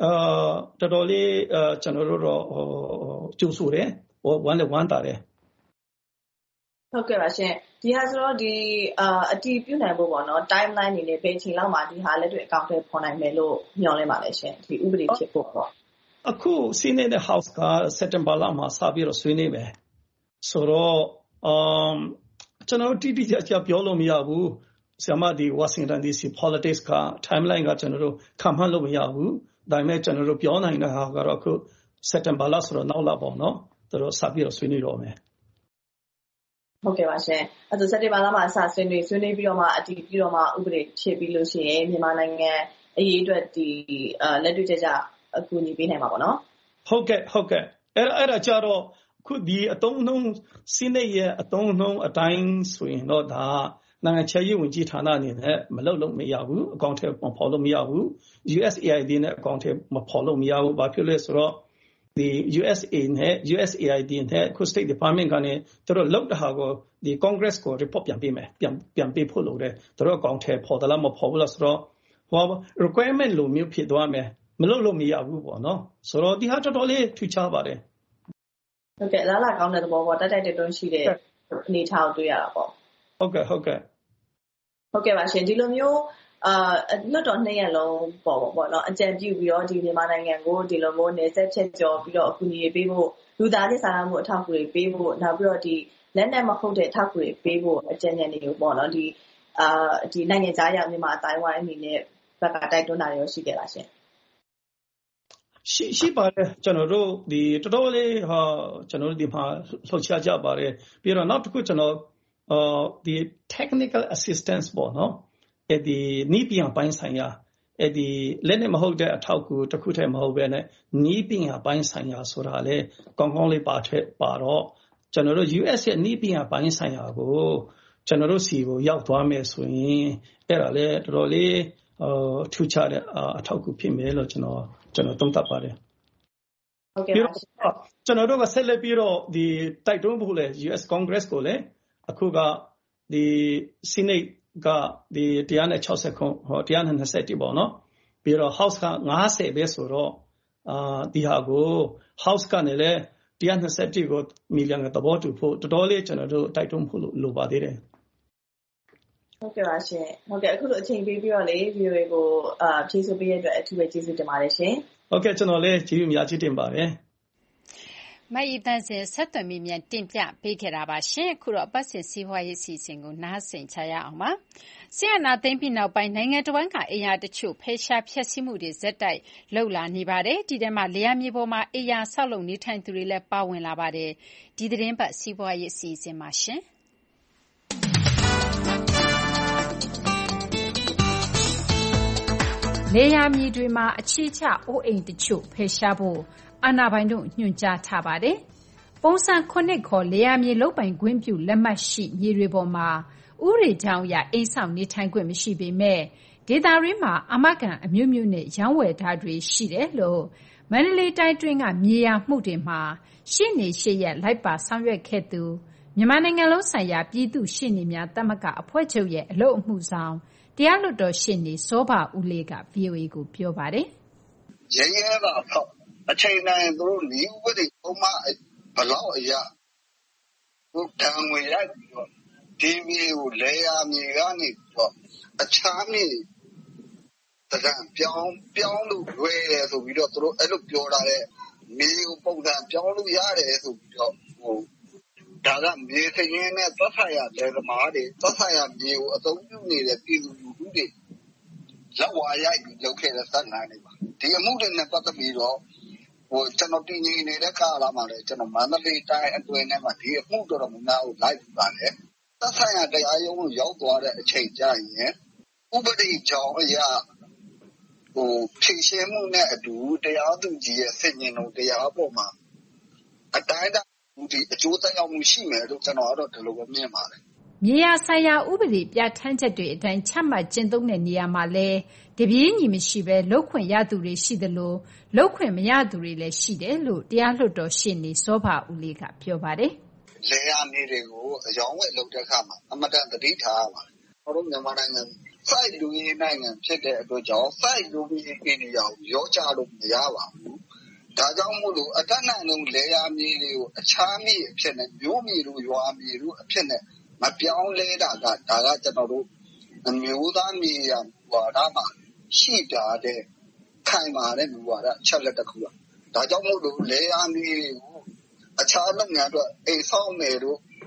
ကျွန်တော်တို့တော့ကျိုးဆိုတယ်ဝမ်းတာတယ်ဟုတ်ကဲ့ပါရှင်ဒီဟာဆိုတော့ဒီအတည်ပြုနိုင်ဖို့ပေါ့နော် timeline အနေနဲ့ဘယ်ချိန်လောက်မှဒီဟာလက်တွေ့အကောင့်ထဲပေါ်နိုင်မယ်လို့မျှော်လင့်ပါလဲရှင်ဒီဥပဒေဖြစ်ဖို့ပေါ့အခု Senate House က September လမှာစပြီးတော့ဆွေးနွေးမယ်ဆိုတော့ကျွန်တော်တိတိကျကျပြောလို့မရဘူးဆရာမဒီ Washington DC politics က timeline ကကျွန်တော်တို့ခံမှန်းလို့မရဘူးဒါပေမဲ့ကျွန်တော်တို့ပြောနိုင်တဲ့ဟာကတော့အခု September လဆိုတော့နောက်လာပေါ့နော်သူတို့စပြီးတော့ဆွေးနွေးတော့မယ်ဟုတ်ကဲ့ပါရှင်အဲ့ဒါစက်တင်ဘာလမှာစဆွေးနွေးပြီးတော့မှအတည်ပြီးတော့မှဥပဒေဖြစ်ပြီးလို့ရှိရင်မြန်မာနိုင်ငံအရေးအတွက်ဒီလက်တွေ့ကျအကူအညီပေးနိုင်မှာပေါ့နော်ဟုတ်ကဲ့အဲ့ဒါကြတော့ခုဒီအတုံးနှုံးစီးနေရဲ့အတုံးနှုံးအတိုင်းဆိုရင်တော့ဒါနိုင်ငံခြားရေးဝန်ကြီးဌာနအနေနဲ့မလုပ်လို့မရဘူးအကောင့်ထဲမဖော်လို့မရဘူး USAID နဲ့အကောင့်ထဲမဖော်လို့မရဘူးဘာဖြစ်လဲဆိုတော့ဒီ USA နဲ့ USAID နဲ့ခု State Department ကနေသူတို့လောက်တဲ့ဟာကိုဒီ Congress ကို report ပြန်ပေးမယ်ပြန်ပေးဖို့လုပ်တယ်သူတို့အကောင့်ထဲဖော်တယ်လားမဖော်ဘူးလားဆိုတော့ဟော requirement လိုမျိုးဖြစ်သွားမယ်မလုပ်လို့မရဘူးပေါ့နော်ဆိုတော့ဒီဟာတော်တော်လေးထူးခြားပါတယ်ဟုတ်ကဲ့လားကောင်းတဲ့သဘောပေါ့တိုက်တွန်းရှိတဲ့အနေထားကိုတွေ့ရတာပေါ့ဟုတ်ကဲ့ပါရှင်ဒီလိုမျိုးလွတ်တော်2ရက်လုံးပေါ့နော်အကြံပြုပြီးတော့ဒီမြန်မာနိုင်ငံကိုဒီလိုမျိုးနေဆက်ချက်ကျော်ပြီးတော့အကူအညီပေးဖို့လူသားချင်းစာနာမှုအထောက်အကူတွေပေးဖို့နောက်ပြီးတော့ဒီလက်နဲ့မဟုတ်တဲ့အထောက်အကူတွေပေးဖို့အကြံဉာဏ်တွေကိုပေါ့နော်ဒီနိုင်ငံသားရောက်မြန်မာအတိုင်းဝိုင်းအနေနဲ့ဘက်ကတိုက်တွန်းတာတွေရှိခဲ့လားရှင်ရှိပါတယ်ကျွန်တော်တို့ဒီတော်တော်လေးကျွန်တော်တို့ဒီမှာလှုပ်ရှားကြပါတယ်ပြီးတော့နောက်တစ်ခုကျွန်တော်ဒီ technical assistance ပေါ့နော်အဲ့ဒီနီးပြန်ပိုင်းဆိုင်ရာအဲ့ဒီလက်နဲ့မဟုတ်တဲ့အထောက်အကူတစ်ခုတည်းမဟုတ်ဘဲနဲ့နီးပြန်ပိုင်းဆိုင်ရာဆိုတာလေကောင်းကောင်းလေးပါတော့ကျွန်တော်တို့ US ရဲ့နီးပြန်ပိုင်းဆိုင်ရာကိုကျွန်တော်တို့စီကိုရောက်သွားမယ်ဆိုရင်အဲ့ဒါလေတော်တော်လေးထူးခြားတဲ့အထောက်အကူဖြစ်မယ်လို့ကျွန်တော်သုံးသပ်ပါတယ်ဟုတ်ကဲ့ပါကျွန်တော်တို့ကဆက်လက်ပြီးတော့ဒီတိုက်တွန်းဖို့လေ US Congress ကိုလေအခုကဒီ Senate ကဒီ160ခု120ပေါ့နော်ပြီးတော့ House က90ပဲဆိုတော့ဒီဟာကို House ကနေလေ120ကိုမီလီယံသဘောတူဖို့တော်တော်လေးကျွန်တော်တို့တိုက်တွန်းဖို့လိုပါသေးတယ်ဟုတ်ကဲ့ပါရှင်ဟုတ်ကဲ့အခုလိုအချိန်ပေးပြီးတော့လေ VOA ကိုဖြည့်ဆိုပေးရတဲ့အတွက်အထူးပဲကျေးဇူးတင်ပါတယ်ရှင်ဟုတ်ကဲ့ကျွန်တော်လည်းကျေးဇူးများကြီးတင်ပါတယ်မအီတန်စင်ဆက်သွယ်မိမြန်တင်ပြပေးခဲ့တာပါရှင်အခုတော့ပတ်စင်စီးပွားရေးစီစဉ်ကိုနားဆင်ချရအောင်ပါဆီယနာသိမ့်ပြီးနောက်ပိုင်းနိုင်ငံတော်ဝန်ကအိယာတချို့ဖယ်ရှားဖျက်ဆီးမှုတွေဇက်တိုက်လှုပ်လာနေပါတယ်ဒီထဲမှာလေယာမြေပေါ်မှာအိယာဆောက်လုပ်နေထိုင်သူတွေလည်းပါဝင်လာပါတယ်ဒီသတင်းပတ်စီးပွားရေးစီစဉ်ပါရှင်လေယာမြေတွေမှာအခြေချအိုးအိမ်တချို့ဖယ်ရှားဖို့အာဏာပိုင်တို့ညွှန်ကြားထားပါတယ်။ပုံစံ9ခေါ်လေယာမြေလုပ်ပိုင်ခွင့်ပြုလက်မှတ်ရှိမြေတွေပေါ်မှာဥပဒေကြောင်းအရအိမ်ဆောင်နေထိုင်ခွင့်မရှိပေမဲ့ဒေသတွင်းမှာအာမခံအမျိုးမျိုးနဲ့ရောင်းဝယ်တာတွေရှိတယ်လို့မန္တလေးတိုင်းတွင်းကမြေယာမှုတွေမှာရှေ့နေရှေ့ရက်လိုက်ပါဆောင်ရွက်ခဲ့သူမြန်မာနိုင်ငံလုံးဆိုင်ရာပြည်သူရှေ့နေများသမဂ္ဂအဖွဲ့ချုပ်ရဲ့အလုပ်အမှုဆောင်တရားလွှတ်တော်ရှေ့နေစောဘဦးလေးက VOA ကိုပြောပါတယ်။ရဲပါပေါ့အချိန်တိုင်းသူတို့ဤဥပဒေပုံမှန်ဘလောက်အရာဟိုတံငွေရိုက်ပြီးတော့ဒီမြေကိုလေယာမြေကနေတော့အခြားမြေတကံပြောင်းလို့လွယ်တယ်ဆိုပြီးတော့သူတို့အဲ့လိုပြောတာတဲ့မြေကိုပုံစံပြောင်းလို့ရတယ်ဆိုပြီးတော့ဟိုဒါကမြေစင်းရင်းနဲ့သက်ဆိုင်ရာလေသမားတွေသက်ဆိုင်ရာမြေကိုအသုံးပြုနေတဲ့ပြည်သူလူထုတွေလက်ဝါရိုက်ပြီးလုပ်ခဲ့တဲ့စက်နိုင်တွေပါဒီအမှုတွေနဲ့ပတ်သက်ပြီးတော့ဟိုကျွန်တော်တင်ကြီးနေတဲ့ကာလမှာလည်းကျွန်တော်မန္တလေးတိုင်းအတွင်းထဲမှာဒီအမှုတော်တော်များများကိုလိုက်ပြီးပါတယ်သက်ဆိုင်ရာတရားရုံးကိုရောက်သွားတဲ့အချိန်ကျရင်ဥပဒေကြောင်းအရာဟိုဖြည့်ရှင်းမှုနဲ့အတူတရားသူကြီးရဲ့ဆင်ញင်တော်တရားပေါ်မှာအတိုင်းဒီအကျိုးသက်ရောက်မှုရှိမယ်လို့ကျွန်တော်ကတော့ဒီလိုပဲမြင်ပါတယ်မြေယာဆိုင်ရာဥပဒေပြဋ္ဌာန်းချက်တွေအတိုင်းချမှတ်ကျင့်သုံးတဲ့နေရာမှာလဲတပြေးညီမရှိပဲလုပ်ခွင့်ရသူတွေရှိသလိုလုပ်ခွင့်မရသူတွေလည်းရှိတယ်လို့တရားလွှတ်တော်ရှေ့နေစောဘဦးလေးကပြောပါတယ်။လေယာမြေတွေကိုအယောင်းဝယ်လုပ်တဲ့အခါမှာအမတန်သတိထားရပါတယ်။ကျွန်တော်တို့မြန်မာနိုင်ငံစိုက်လူရေးနိုင်ငံဖြစ်တဲ့အတွက်ကြောင့်စိုက်လူရေးအိန္ဒိယကိုရောချလို့မရပါဘူး။ဒါကြောင့်မို့လို့အတတ်နိုင်ဆုံးလေယာမြေတွေကိုအခြားမြေအဖြစ်နဲ့မျိုးမြေတို့ရွာမြေတို့အဖြစ်နဲ့မပြောင်းလဲတာကဒါကကျွန်တော်တို့အမျိုးသားမြေယာဝါဒမှာရှိတာတဲ့ခိုင်မာတဲ့မူဝါဒချက်လက်တစ်ခုပါဒါကြောင့်မို့လို့လေယာမြေကိုအခြားလုပ်ငန်းအတွက်အိမ်ဆောင်မယ်တို့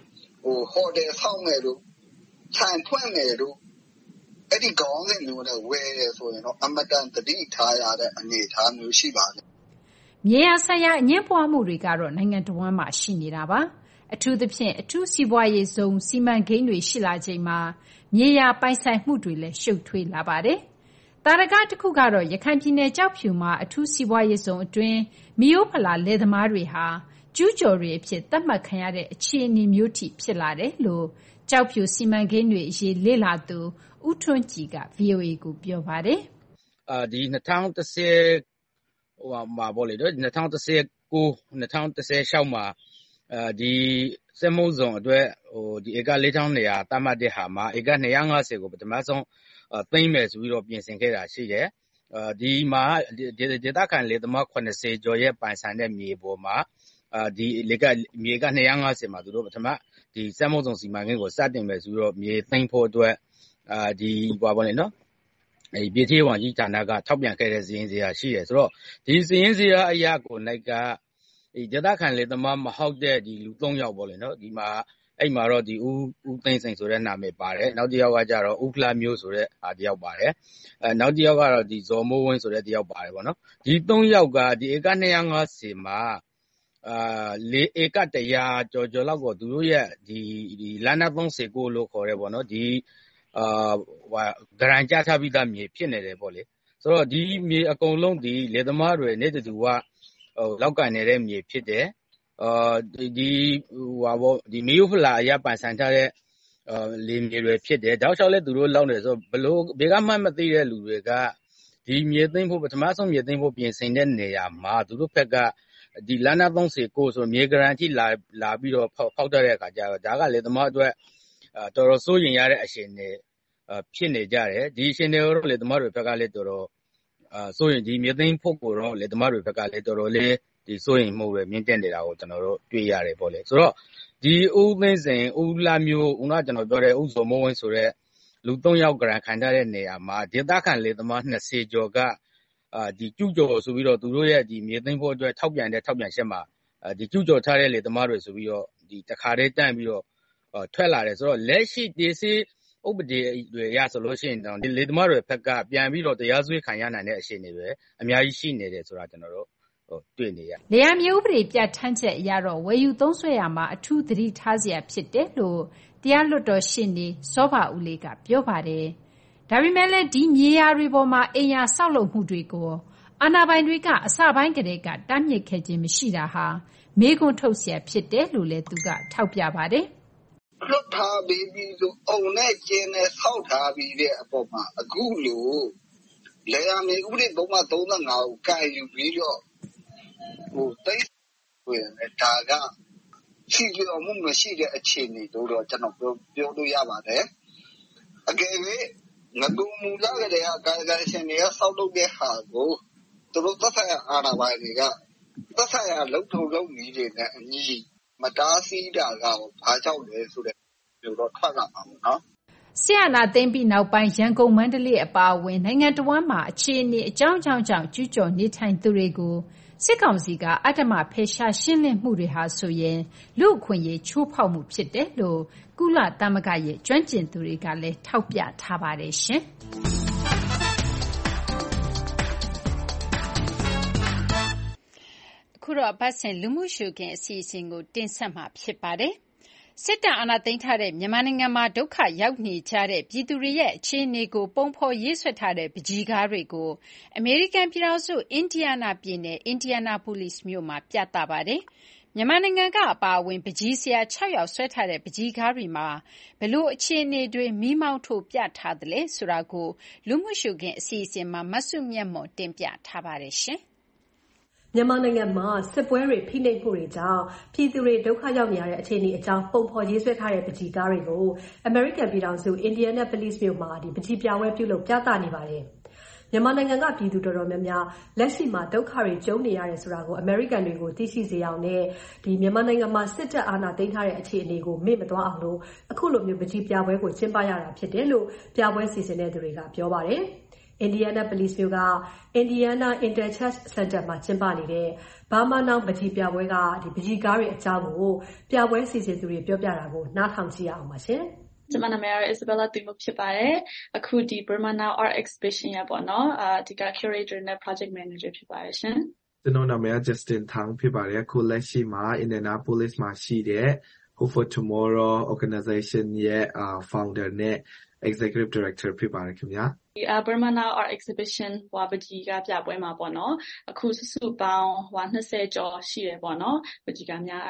ဟိုတယ်ဆောက်မယ်လို့ဆိုင်ဖွင့်မယ်လို့အဲ့ဒီခေါင်းစဉ်မျိုးနဲ့ဝယ်တယ်ဆိုရင်တော့အမတန်တတိထားရတဲ့အနေအထားမျိုးရှိပါတယ်။မြေယာဆိုင်ရာအငြင်းပွားမှုတွေကတော့နိုင်ငံတော်ဝန်မှာရှိနေတာပါ။အထူးသဖြင့်အထူးစီးပွားရေးဇုံစီမံကိန်းတွေရှိလာချိန်မှာမြေယာပိုင်ဆိုင်မှုတွေလည်းရှုပ်ထွေးလာပါတယ်။တာရကတစ်ခုကတော့ရခိုင်ပြည်နယ်ကြောက်ဖြူမှာအထူးစီးပွားရေးဇုံအတွင်းမီယိုဖလာလယ်သမားတွေဟာကျူးကျော်တွေအဖြစ်သတ်မှတ်ခံရတဲ့အခြေအနေမျိုးထိဖြစ်လာတယ်လို့ကြောက်ဖြူစီမံကိန်းတွေအရေးလေ့လာသူဦးထွန်းကြည်က VOA ကိုပြောပါတယ်။ဒီ2010မှာပေါ့လေနော်2019 2016မှာဒီစက်မှုဇုံအတွက်ဒီဧက4200တတ်မှတ်တဲ့ဟာမှာဧက250ကိုပထမဆုံးသိမ်းမယ်ဆိုပြီးတော့ပြင်ဆင်ခဲ့တာရှိတယ်။ဒီမှာဒေသခံလယ်သမား80ကျော်ရဲ့ပိုင်ဆိုင်တဲ့မြေပေါ်မှာဒီမြေက250မှာသူတို့ပထမဒီစက်မှုဇုံစီမံကိန်းကိုစတင်မယ်ဆိုတော့မြေသိမ်းဖို့အတွက်ဒီပေါ့လေနော်ပြည်ထရေးဝန်ကြီးဌာနကထောက်ပြန်ခဲ့တဲ့စီရင်စရာရှိတယ်ဆိုတော့ဒီစီရင်စရာအရာကိုနိုင်ကဒီဒေသခံလယ်သမားမဟုတ်တဲ့ဒီလူ3ယောက်ပေါ့လေနော်ဒီမှာအဲ့မှာတော့ဒီဦးသိန်းစိန်ဆိုတဲ့နာမည်ပါတယ်နောက်တစ်ယောက်ကကျတော့ဦးဖလားမျိုးဆိုတဲ့တယောက်ပါတယ်နောက်တစ်ယောက်ကတော့ဒီဇော်မိုးဝင်းဆိုတဲ့တယောက်ပါတယ်ပေါ့နော်ဒီ3ယောက်ကဒီဧက250မှာ4ဧက100ကျော်လောက်ကိုသူတို့ရဲ့ဒီလမ်းနာ39လို့ခေါ်ရဲပေါ့နော်ဒီဂရန်ကြထားပြီးသားမြေဖြစ်နေတယ်ပေါ့လေဆိုတော့ဒီမြေအကုန်လုံးဒီလယ်သမားတွေနဲ့တူကလောက်ကန်နေတဲ့မြေဖြစ်တယ်ဒီမီယိုဖလာအရပိုင်ဆိုင်ထားတဲ့လေမြေတွေဖြစ်တယ်တောက်လျှောက်လဲသူတို့လောက်နေဆိုဘလို့ဘေကမှမသိတဲ့လူတွေကဒီမြေသိမ်းဖို့ပထမဆုံးမြေသိမ်းဖို့ပြင်ဆင်တဲ့နေရာမှာသူတို့ဘက်ကဒီလမ်းနာ39ဆိုမြေဂရန်ထိလာပြီးတော့ဖောက်တဲ့အခါကျတော့ဒါကလေသမားအတွက်တော်တော်စိုးရင်ရတဲ့အခြေအနေဖြစ်နေကြတယ်ဒီအခြေအနေကိုလေသမားတွေဘက်ကလည်းတော်တော်စိုးရင်ဒီမြေသိမ်းဖို့ကိုတော့လေသမားတွေဘက်ကလည်းတော်တော်လေးဒီစိုးရင်မှုပဲမြင့်တက်နေတာကိုကျွန်တော်တို့တွေ့ရတယ်ပေါ့လေဆိုတော့ဒီဦးသိန်းစိန်ဦးလာမျိုးဦးကကျွန်တော်ပြောတဲ့ဦးဇော်မိုးဝင်းဆိုတဲ့လူ3ယောက်ဂရန်ခံထားတဲ့နေရာမှာဒေသခံလေသမား20ကျော်ကဒီကျူးကျော်ဆိုပြီးတော့သူတို့ရဲ့ဒီမြေသိမ်းဖို့အတွက်ထောက်ပြန်ချက်မှာဒီကျူးကျော်ထားတဲ့လေသမားတွေဆိုပြီးတော့ဒီတခါတည်းတန့်ပြီးတော့ထွက်လာတယ်ဆိုတော့လက်ရှိဒီစီဥပဒေတွေရဆိုလို့ရှိရင်တော့ဒီလေသမားတွေဘက်ကပြန်ပြီးတော့တရားစွဲခံရနိုင်တဲ့အခြေအနေတွေအများကြီးရှိနေတယ်ဆိုတာကျွန်တော်တို့တွေ့နေရလေယာမြေဥပဒေပြဋ္ဌာန်းချက်အရတော့ဝယ်ယူသုံးစွဲရမှာအထူးသတိထားစရာဖြစ်တယ်လို့တရားလွှတ်တော်ရှေ့နေစောဘဦးလေးကပြောပါတယ်ဒါပေမဲ့လည်းဒီမြေယာတွေပေါ်မှာအိမ်ယာဆောက်လုပ်မှုတွေကိုအာဏာပိုင်တွေကအစပိုင်းကတည်းကတားမြစ်ခဲ့ခြင်းမရှိတာဟာမေးခွန်းထုတ်စရာဖြစ်တယ်လို့လည်းသူကထောက်ပြပါတယ်လွတ်ထားပြီးဆိုအုံနဲ့ကျင်းနဲ့ဆောက်ထားပြီးတဲ့အပေါ်မှာအခုလိုလေယာမြေဥပဒေပုံမှန်35ကိုကာယူပြီးတော့တိတ်ဝင်ဒါကရှိကြောမှုမရှိတဲ့အခြေအနေတို့တော့ကျွန်တော်ပြောလို့ရပါတယ်အကယ်၍ငကူမူလာကလေးကကာယကံရှင်တွေကစောက်လုပ်တဲ့ဟာကိုသူတို့သက်ဆိုင်ရာအာဏာပိုင်တွေကသက်ဆိုင်ရာလုံထုံလုံနည်းတွေနဲ့အညီမတားဆီးတာကဘာကြောင့်လဲဆိုတဲ့ပြောတော့ထွက်လာမှာပေါ့နော်ဆရာနာသိမ့်ပြီးနောက်ပိုင်းရန်ကုန်မန္တလေးအပါအဝင်နိုင်ငံတော်ဝန်မှာအခြေအနေအကြောင်းကြောင့်ကျူးကျော်နေထိုင်သူတွေကိုစစ်ကောင်စီကအဓမ္မဖယ်ရှားရှင်းလင်းမှုတွေဟာဆိုရင်လူ့အခွင့်အရေးချိုးဖောက်မှုဖြစ်တယ်လို့ကုလသမဂ္ဂရဲ့ကျွမ်းကျင်သူတွေကလည်းထောက်ပြထားပါတယ်ရှင်ခုတော့ပတ်စင်လူမှုရှုခင်းအစီအစဉ်ကိုတင်ဆက်မှာဖြစ်ပါတယ်စစ်တပ်အာဏာသိမ်းထားတဲ့မြန်မာနိုင်ငံမှာဒုက္ခရောက်နေကြတဲ့ပြည်သူတွေရဲ့အခြေအနေကိုပုံဖော်ရေးဆွဲထားတဲ့ပကြီးကားတွေကိုအမေရိကန်ပြည်ထောင်စုအင်ဒီယာနာပြည်နယ်အင်ဒီယာနာပိုလိစ်မြို့မှာပြသပါတယ်။မြန်မာနိုင်ငံကအပါအဝင်ပကြီးဆရာ6ယောက်ဆွဲထားတဲ့ပကြီးကားတွေမှာဘလို့အခြေအနေတွေမိမောင်းထိုးပြထားသလဲဆိုတာကိုလူမှုရှုခင်းအစီအစဉ်မှာမဆုမြတ်မွန်တင်ပြထားပါတယ်ရှင်။မြန်မာနိုင်ငံမှာစစ်ပွဲတွေဖိနှိပ်မှုတွေကြောင့်ပြည်သူတွေဒုက္ခရောက်နေရတဲ့အခြေအနေအကြောင်းပုံဖော်ရေးဆွဲထားတဲ့ပကြီးကားတွေကိုအမေရိကန်ပြည်ထောင်စုအင်ဒီယာနာပိုလိစ်မြို့မှာပကြီးပြပွဲပြုလုပ်ပြသနေပါတယ်။မြန်မာနိုင်ငံကပြည်သူတော်တော်များများလက်ရှိမှာဒုက္ခတွေကြုံနေရတယ်ဆိုတာကိုအမေရိကန်တွေကိုသိရှိစေအောင်နဲ့မြန်မာနိုင်ငံမှာစစ်တပ်အာဏာသိမ်းထားတဲ့အခြေအနေကိုမေ့မသွားအောင်လို့အခုလိုမျိုးပကြီးပြပွဲကိုကျင်းပရတာဖြစ်တယ်လို့ပြပွဲစီစဉ်တဲ့သူတွေကပြောပါတယ်။ Indianapolis မြို့က Indiana Interchurch Center မှာကျင်းပနေတဲ့ Burma Now ပန်းချီပြပွဲကပန်းချီကားတွေအကြောင်းကိုပြပွဲစီစဉ်သူတွေပြောပြတာကိုနားထောင်ကြည့်ရအောင်ပါရှင်။ကျွန်မနာမည်က Isabella သူမှုဖြစ်ပါတယ်။အခုဒီ Burma Now Art Exhibition ရပေါ့နော်။ဒီက curator နဲ့ project manager ဖြစ်ပါတယ်ရှင်။ကျွန်တော်နာမည်က Justin Thang ဖြစ်ပါတယ်။အခုလက်ရှိမှာ Indianapolis မှာရှိတဲ့ Hope for Tomorrow organization ရဲ့ founder နဲ့ executive director ဖြစ်ပါတယ်ခင်ဗျာ။ဒီ Burma Now Art Exhibition ပန်းချီကားပြပွဲမှာပေါ့နော်အခုစုစုပေါင်း20ကျော်ရှိတယ်ပေါ့နော်ပန်းချီကားများ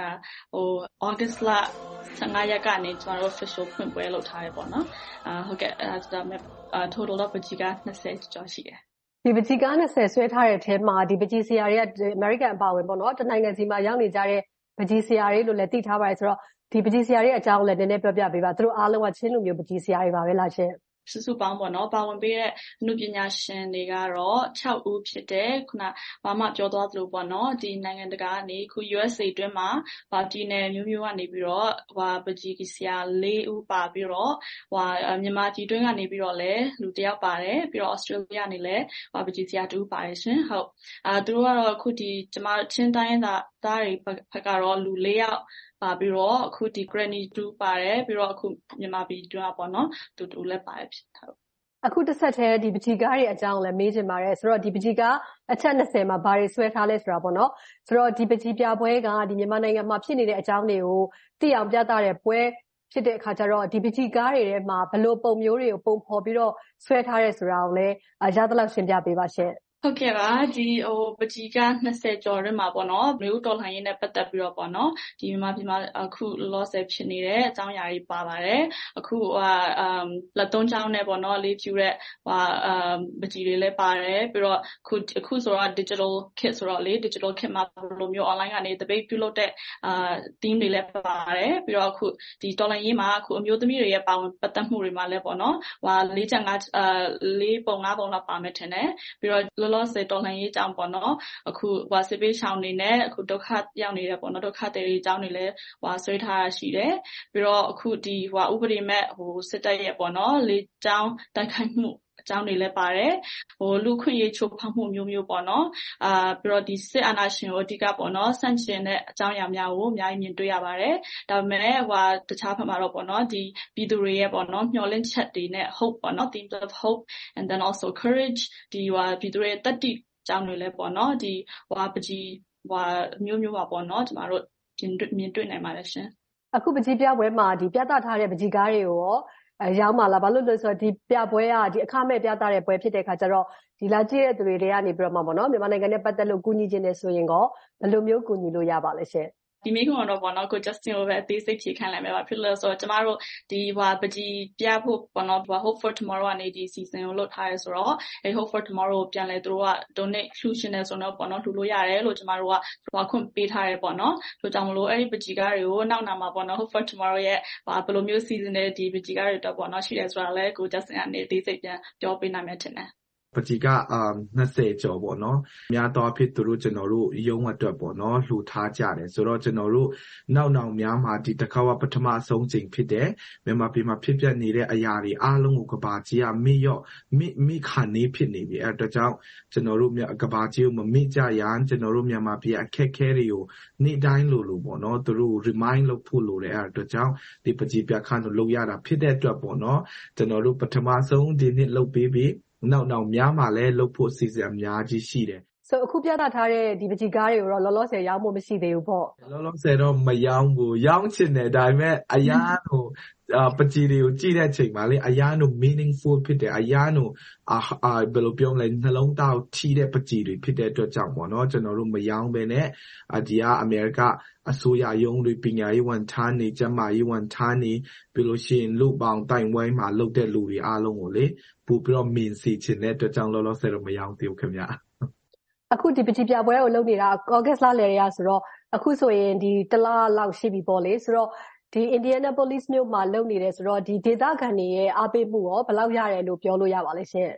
August လ15ရက်ကနေကျွန်တော်တို့ official ဖွင့်ပွဲလုပ်ထားတယ်ပေါ့နော်ဟုတ်ကဲ့ဒါဆိုတော့total တော့ပန်းချီကား20ကျော်ရှိတယ်ဒီပန်းချီကား20ဆွဲထားတဲ့အထဲမှာဒီပန်းချီဆရာတွေက American အပါဝင်ပေါ့နော်တနိုင်ငံစီမှာရောက်နေကြတဲ့ပန်းချီဆရာတွေလို့လည်းသိထားပါတယ်ဆိုတော့ဒီပန်းချီဆရာတွေအကြောင်းလည်းနည်းနည်းပြောပြပေးပါသူတို့အားလုံးကချင်းလူမျိုးပန်းချီဆရာတွေပါပဲလားရှင်စုစုပေါင်းပေါ့နော်ပါဝင်ပေးတဲ့အမှုပညာရှင်တွေကတော့6ဦးဖြစ်တယ်ခုနဘာမှပြောသွားသလိုပေါ့နော်ဒီနိုင်ငံတကာကနေခု USA အတွင်းမှာပြည်နယ်မျိုးမျိုးကနေပြီးတော့ပန်းချီဆရာ4ဦးပါပြီးတော့မြန်မာပြည်တွင်းကနေပြီးတော့လည်းလူတစ်ယောက်ပါတယ်ပြီးတော့ Australia ကနေလည်းပန်းချီဆရာ2ဦးပါတယ်ရှင်ဟုတ်သူတို့ကတော့အခုဒီကျွန်မချင်းတိုင်းသားတွေဘက်ကတော့လူ4ယောက်ပါပြီးတော့အခုဒီ Granny 2ပါတယ်ပြီးတော့အခုမြန်မာပြည်တွင်းပေါ့နော်သူ2လည်းပါတယ်ဖြစ်ဟုတ်အခုတစ်ဆက်တည်းဒီပန်းချီကားတွေအကြောင်းလည်းမေးချင်ပါတယ်ဆိုတော့ဒီပန်းချီကားအချက်20မှာဘာတွေဆွဲထားလဲဆိုတာပေါ့နော်ဆိုတော့ဒီပန်းချီပြပွဲကဒီမြန်မာနိုင်ငံမှာဖြစ်နေတဲ့အကြောင်းတွေကိုသိအောင်ပြသတဲ့ပွဲဖြစ်တဲ့အခါကျတော့ဒီပန်းချီကားတွေထဲမှာဘယ်လိုပုံမျိုးတွေကိုပုံဖော်ပြီးတော့ဆွဲထားရဲဆိုတာကိုလည်းရသလောက်ရှင်းပြပေးပါရှင့်ဟုတ်ကဲ့ပါဒီပန်းချီကား20ကျော်ထဲမှာပေါ့နော်မြို့တော်လှန်ရေးနဲ့ပတ်သက်ပြီးတော့ပေါ့နော်ဒီမြန်မာပြည်မှာအခုလောဆယ်ဖြစ်နေတဲ့အကြောင်းအရာတွေပါပါတယ်အခုလက်သုံးချောင်းနဲ့ပေါ့နော်လေးဖြူတဲ့ပန်းချီတွေလည်းပါတယ်ပြီးတော့အခုဆိုတော့ digital kit ဆိုတော့လေ digital kit မှာဘယ်လိုမျိုး online ကနေ debate ပြုလုပ်တဲ့theme တွေလည်းပါတယ်ပြီးတော့အခုဒီတော်လှန်ရေးမှာအခုအမျိုးသမီးတွေရဲ့ပါဝင်ပတ်သက်မှုတွေမှာလည်းပေါ့နော်4 ပုံ 5 ပုံလောက်ပါမယ်ထင်တယ်ပြီးတော့လောဆယ်တော်လှန်ရေးအကြောင်းပေါ့နော်အခုစစ်ပေးရှောင်နေနဲ့အခုဒုက္ခရောက်နေတယ်ပေါ့နော်ဒုက္ခတွေအကြောင်းတွေလည်းဆွဲထားတာရှိတယ်ပြီးတော့အခုဒီဥပဒေမဲ့စစ်တပ်ရဲ့ပေါ့နော်လေကြောင်းတိုက်ခိုက်မှုအကြောင်းတွေလည်းပါတယ်လူခွင့်ရေးချိုးဖောက်မှုမျိုးမျိုးပေါ့နော်ပြီးတော့ဒီစစ်အာဏာရှင်ကိုအဓိကပေါ့နော်ဆန့်ကျင်တဲ့အကြောင်းအရာများကိုအများကြီးမြင်တွေ့ရပါတယ်ဒါပေမဲ့တခြားဘက်မှာတော့ပေါ့နော်ဒီပြည်သူတွေရဲ့ပေါ့နော်မျှော်လင့်ချက်တွေနဲ့ hope ပေါ့နော် themes of hope and then also courage ဒီပြည်သူတွေရဲ့တတိအကြောင်းတွေလည်းပေါ့နော်ဒီပန်းချီမျိုးမျိုးပါပေါ့နော်ကျမတို့မြင်တွေ့နိုင်ပါတယ်ရှင်အခုပန်းချီပြပွဲမှာဒီပြသထားတဲ့ပန်းချီကားတွေကိုရောရောက်မှာလားဘာလို့လဲဆိုတော့ဒီပြပွဲကဒီအခမဲ့ပြသတဲ့ပွဲဖြစ်တဲ့ခါကျတော့ဒီလာကြည့်တဲ့သူတွေကနေပြီးတော့မှပေါ့နော်မြန်မာနိုင်ငံနဲ့ပတ်သက်လို့ကူညီခြင်းနဲ့ဆိုရင်ကောဘယ်လိုမျိုးကူညီလို့ရပါလဲရှင်ဒီမိခွန်းတော့ပေါ့နော်ကို Justin ကိုပဲအသေးစိတ်ဖြေခိုင်းလိုက်မယ်ပါဖြစ်လို့ဆိုတော့ကျမတို့ဒီပန်းချီပြဖို့ပေါ့နော်Hope for Tomorrow ကနေဒီ season ကိုလုပ်ထားရဲဆိုတော့ Hope for Tomorrow ကိုပြန်လဲသူတို့က donate လှူရှင်တယ်ဆိုတော့ပေါ့နော်လှူလို့ရတယ်လို့ကျမတို့ကခွင့်ပေးထားရဲပေါ့နော်ဆိုကြောင့်မလို့အဲ့ဒီပန်းချီကားတွေကိုနောက်နာမှာပေါ့နော် Hope for Tomorrow ရဲ့ဘယ်လိုမျိုး season နဲ့ဒီပန်းချီကားတွေတော့ပေါ့နော်ရှိတယ်ဆိုတာလဲကို Justin ကနေအသေးစိတ်ပြန်ပြောပေးနိုင်မယ်ထင်တယ်ပန်းချီက20ကျော်ပေါ့နော်များသောအားဖြင့်သူတို့ကျွန်တော်တို့ရုံးအတွက်ပေါ့နော်လှူထားကြတယ်ဆိုတော့ကျွန်တော်တို့နောက်များမှာဒီတစ်ခါပထမဆုံးချိန်ဖြစ်တယ်မြန်မာပြည်မှာဖြစ်ပျက်နေတဲ့အရာတွေအားလုံးကိုကဘာကြီးကမိခါနေဖြစ်နေပြီအဲ့အတွက်ကြောင့်ကျွန်တော်တို့ကဘာကြီးကိုမမိကြရန်ကျွန်တော်တို့မြန်မာပြည်အခက်ခဲတွေကိုနေ့တိုင်းလိုပေါ့နော်သူတို့ remind လုပ်ဖို့လိုတယ်အဲ့အတွက်ကြောင့်ဒီပန်းချီပြခန်းကိုလုပ်ရတာဖြစ်တဲ့အတွက်ပေါ့နော်ကျွန်တော်တို့ပထမဆုံးဒီနှစ်လုပ်ပေးပြီးနောက်များမှာလည်းလုပ်ဖို့စီစဉ်အများကြီးရှိတယ်ဆိုအခုပြသထားတဲ့ဒီပန်းချီကားတွေကိုတော့လောလောဆယ်ရောင်းဖို့မရှိသေးဘူးပေါ့လောလောဆယ်တော့မရောင်းဘူးရောင်းချင်တယ်ဒါပေမဲ့အရာတို့ပန်းချီတွေကိုကြည့်တဲ့အချိန်မှာလေအရာတို့ meaningful ဖြစ်တယ်အရာတို့ဘယ်လိုပြောမလဲနှလုံးသားကိုထိတဲ့ပန်းချီတွေဖြစ်တဲ့အတွက်ကြောင့်ပေါ့နော်ကျွန်တော်တို့မရောင်းဘဲနဲ့ဒီကအမေရိကအစိုးရရုံးတွေပညာရေးဝန်ထမ်းတွေကျန်းမာရေးဝန်ထမ်းတွေပြီးလို့ရှိရင်လူပေါင်းတိုင်ဝိုင်းမှာလုပ်တဲ့လူတွေအားလုံးကိုလေပို့ပြီးတော့မြင်စီချင်တဲ့အတွက်ကြောင့်လောလောဆယ်တော့မရောင်းသေးဘူးခင်ဗျအခုဒီပန်းချီပြပွဲကိုလုပ်နေတာ August လလယ်ရဆိုတော့အခုဆိုရင်ဒီတစ်လလောက်ရှိပြီပေါ့လေဆိုတော့ဒီ Indianapolis မြို့မှာလုပ်နေတယ်ဆိုတော့ဒီဒေသခံတွေရဲ့အားပေးမှုရောဘယ်လောက်ရတယ်လို့ပြောလို့ရပါလဲရှင်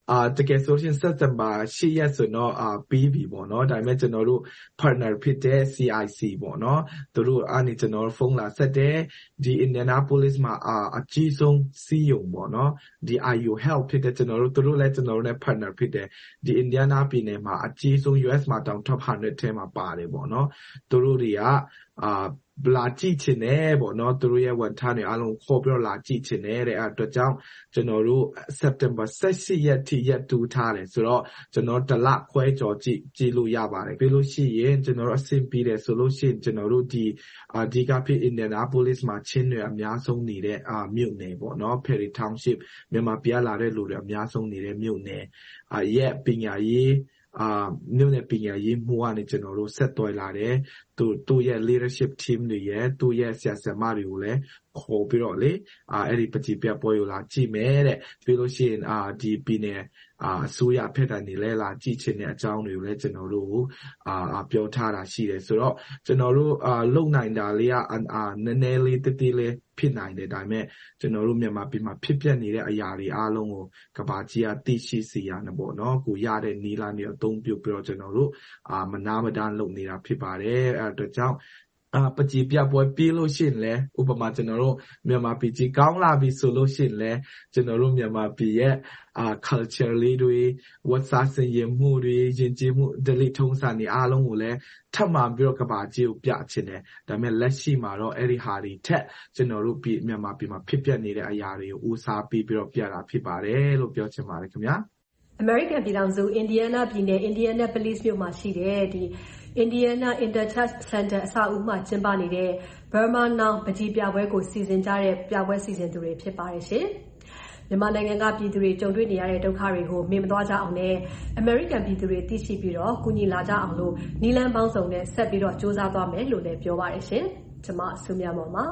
တကယ်ဆိုရင်စက်တင်ဘာ8ရက်ဆိုတော့ပြီးပြီပေါ့နော်ဒါပေမဲ့ကျွန်တော်တို့ partner ဖြစ်တဲ့ CIC ပေါ့နော်သူတို့အနေကျွန်တော်ဖုန်းလာဆက်တယ်ဒီ Indianapolis မှာအကြီးဆုံးစီးရုံပေါ့နော်ဒီ IU Health ဖြစ်တဲ့ကျွန်တော်တို့သူတို့လည်းကျွန်တော်တို့နဲ့ partner ဖြစ်တယ်ဒီ Indiana ပြည်နယ်မှာအကြီးဆုံး US မှာတောင် top 100ထဲမှာပါတယ်ပေါ့နော်သူတို့တွေကလာကြည့်ချင်တယ်ပေါ့နော်သူတို့ရဲ့ဝန်ထမ်းတွေအားလုံးခေါ်ပြီးတော့လာကြည့်ချင်တယ်တဲ့အဲ့အတွက်ကြောင့်ကျွန်တော်တို့ September 18ရက်ထိရက်တူထားတယ်ဆိုတော့ကျွန်တော်တစ်လခွဲကျော်ကြည့်လို့ရပါတယ်ပြီးလို့ရှိရင်ကျွန်တော်တို့အဆင်ပြေတယ်ဆိုလို့ရှိရင်ကျွန်တော်တို့ဒီကဖြစ် Indianapolis မှာချင်းတွေအများဆုံးနေတဲ့မြို့နယ်ပေါ့နော် Perry Township မြန်မာပြည်လာတဲ့လူတွေအများဆုံးနေတဲ့မြို့နယ်ရဲ့ပညာရေးမြို့နယ်ပညာရေးမှူးကနေကျွန်တော်တို့ဆက်သွယ်လာတယ်သူ့ရဲ့ leadership team တွေရဲ့သူ့ရဲ့ဆရာဆရာမတွေကိုလည်းခေါ်ပြီးတော့လေအဲ့ဒီပฏิပြပွဲကိုလာကြည့်မယ်တဲ့ပြီးလို့ရှိရင်ဒီပြည်နယ်အစိုးရဖက်ကနေလဲလာကြည့်ချင်တဲ့အကြောင်းတွေကိုလည်းကျွန်တော်တို့ပြောထားတာရှိတယ်ဆိုတော့ကျွန်တော်တို့လုံနိုင်တာလေးကနည်းနည်းလေးတည်လေးဖြစ်နိုင်တယ်ဒါပေမဲ့ကျွန်တော်တို့မြန်မာပြည်မှာဖြစ်ပျက်နေတဲ့အရာတွေအားလုံးကိုကဘာကြီးကသိရှိစေရနေပေါ့နော်ကိုရတဲ့နီလာမျိုးအသုံးပြုပြီးတော့ကျွန်တော်တို့မနာမဒန်းလုပ်နေတာဖြစ်ပါတယ်အဲ့အတွက်ကြောင့်ပကြည်ပြပွဲပြီးလို့ရှိရင်လဲဥပမာကျွန်တော်တို့မြန်မာပြည်ကြီးကောင်းလာပြီဆိုလို့ရှိရင်လဲကျွန်တော်တို့မြန်မာပြည်ရဲ့culture လေးတွေဝတ်စားစင်ရမှုတွေယဉ်ကျေးမှုဒလိထုံးစံတွေအားလုံးကိုလည်းထပ်မံပြီးတော့ကဘာကြီးကိုပြချင်တယ်ဒါပေမဲ့လက်ရှိမှာတော့အဲ့ဒီဟာတွေထက်ကျွန်တော်တို့ပြည်မြန်မာပြည်မှာဖြစ်ပျက်နေတဲ့အရာတွေကိုဦးစားပေးပြီးတော့ပြတာဖြစ်ပါတယ်လို့ပြောချင်ပါတယ်ခင်ဗျာ American ပြည်ထောင်စု Indiana ပြည်နယ် Indianapolis မြို့မှာရှိတဲ့ဒီ Indiana Interchurch Center အဆောက်အဦမှာကျင်းပနေတဲ့ Burma Now ပကြီးပြပွဲကိုစီစဉ်ကြတဲ့ပြပွဲစီစဉ်သူတွေဖြစ်ပါတယ်ရှင်။မြန်မာနိုင်ငံကပြည်သူတွေကြုံတွေ့နေရတဲ့ဒုက္ခတွေကိုမေ့မသွားကြအောင်နဲ့ American ပြည်သူတွေသိရှိပြီးတော့ကူညီလာကြအောင်လို့နည်းလမ်းပေါင်းစုံနဲ့ဆက်ပြီးတော့စ조사သွားမယ်လို့လည်းပြောပါတယ်ရှင်။ကျွန်မဆုမြတ်မောင်ပါ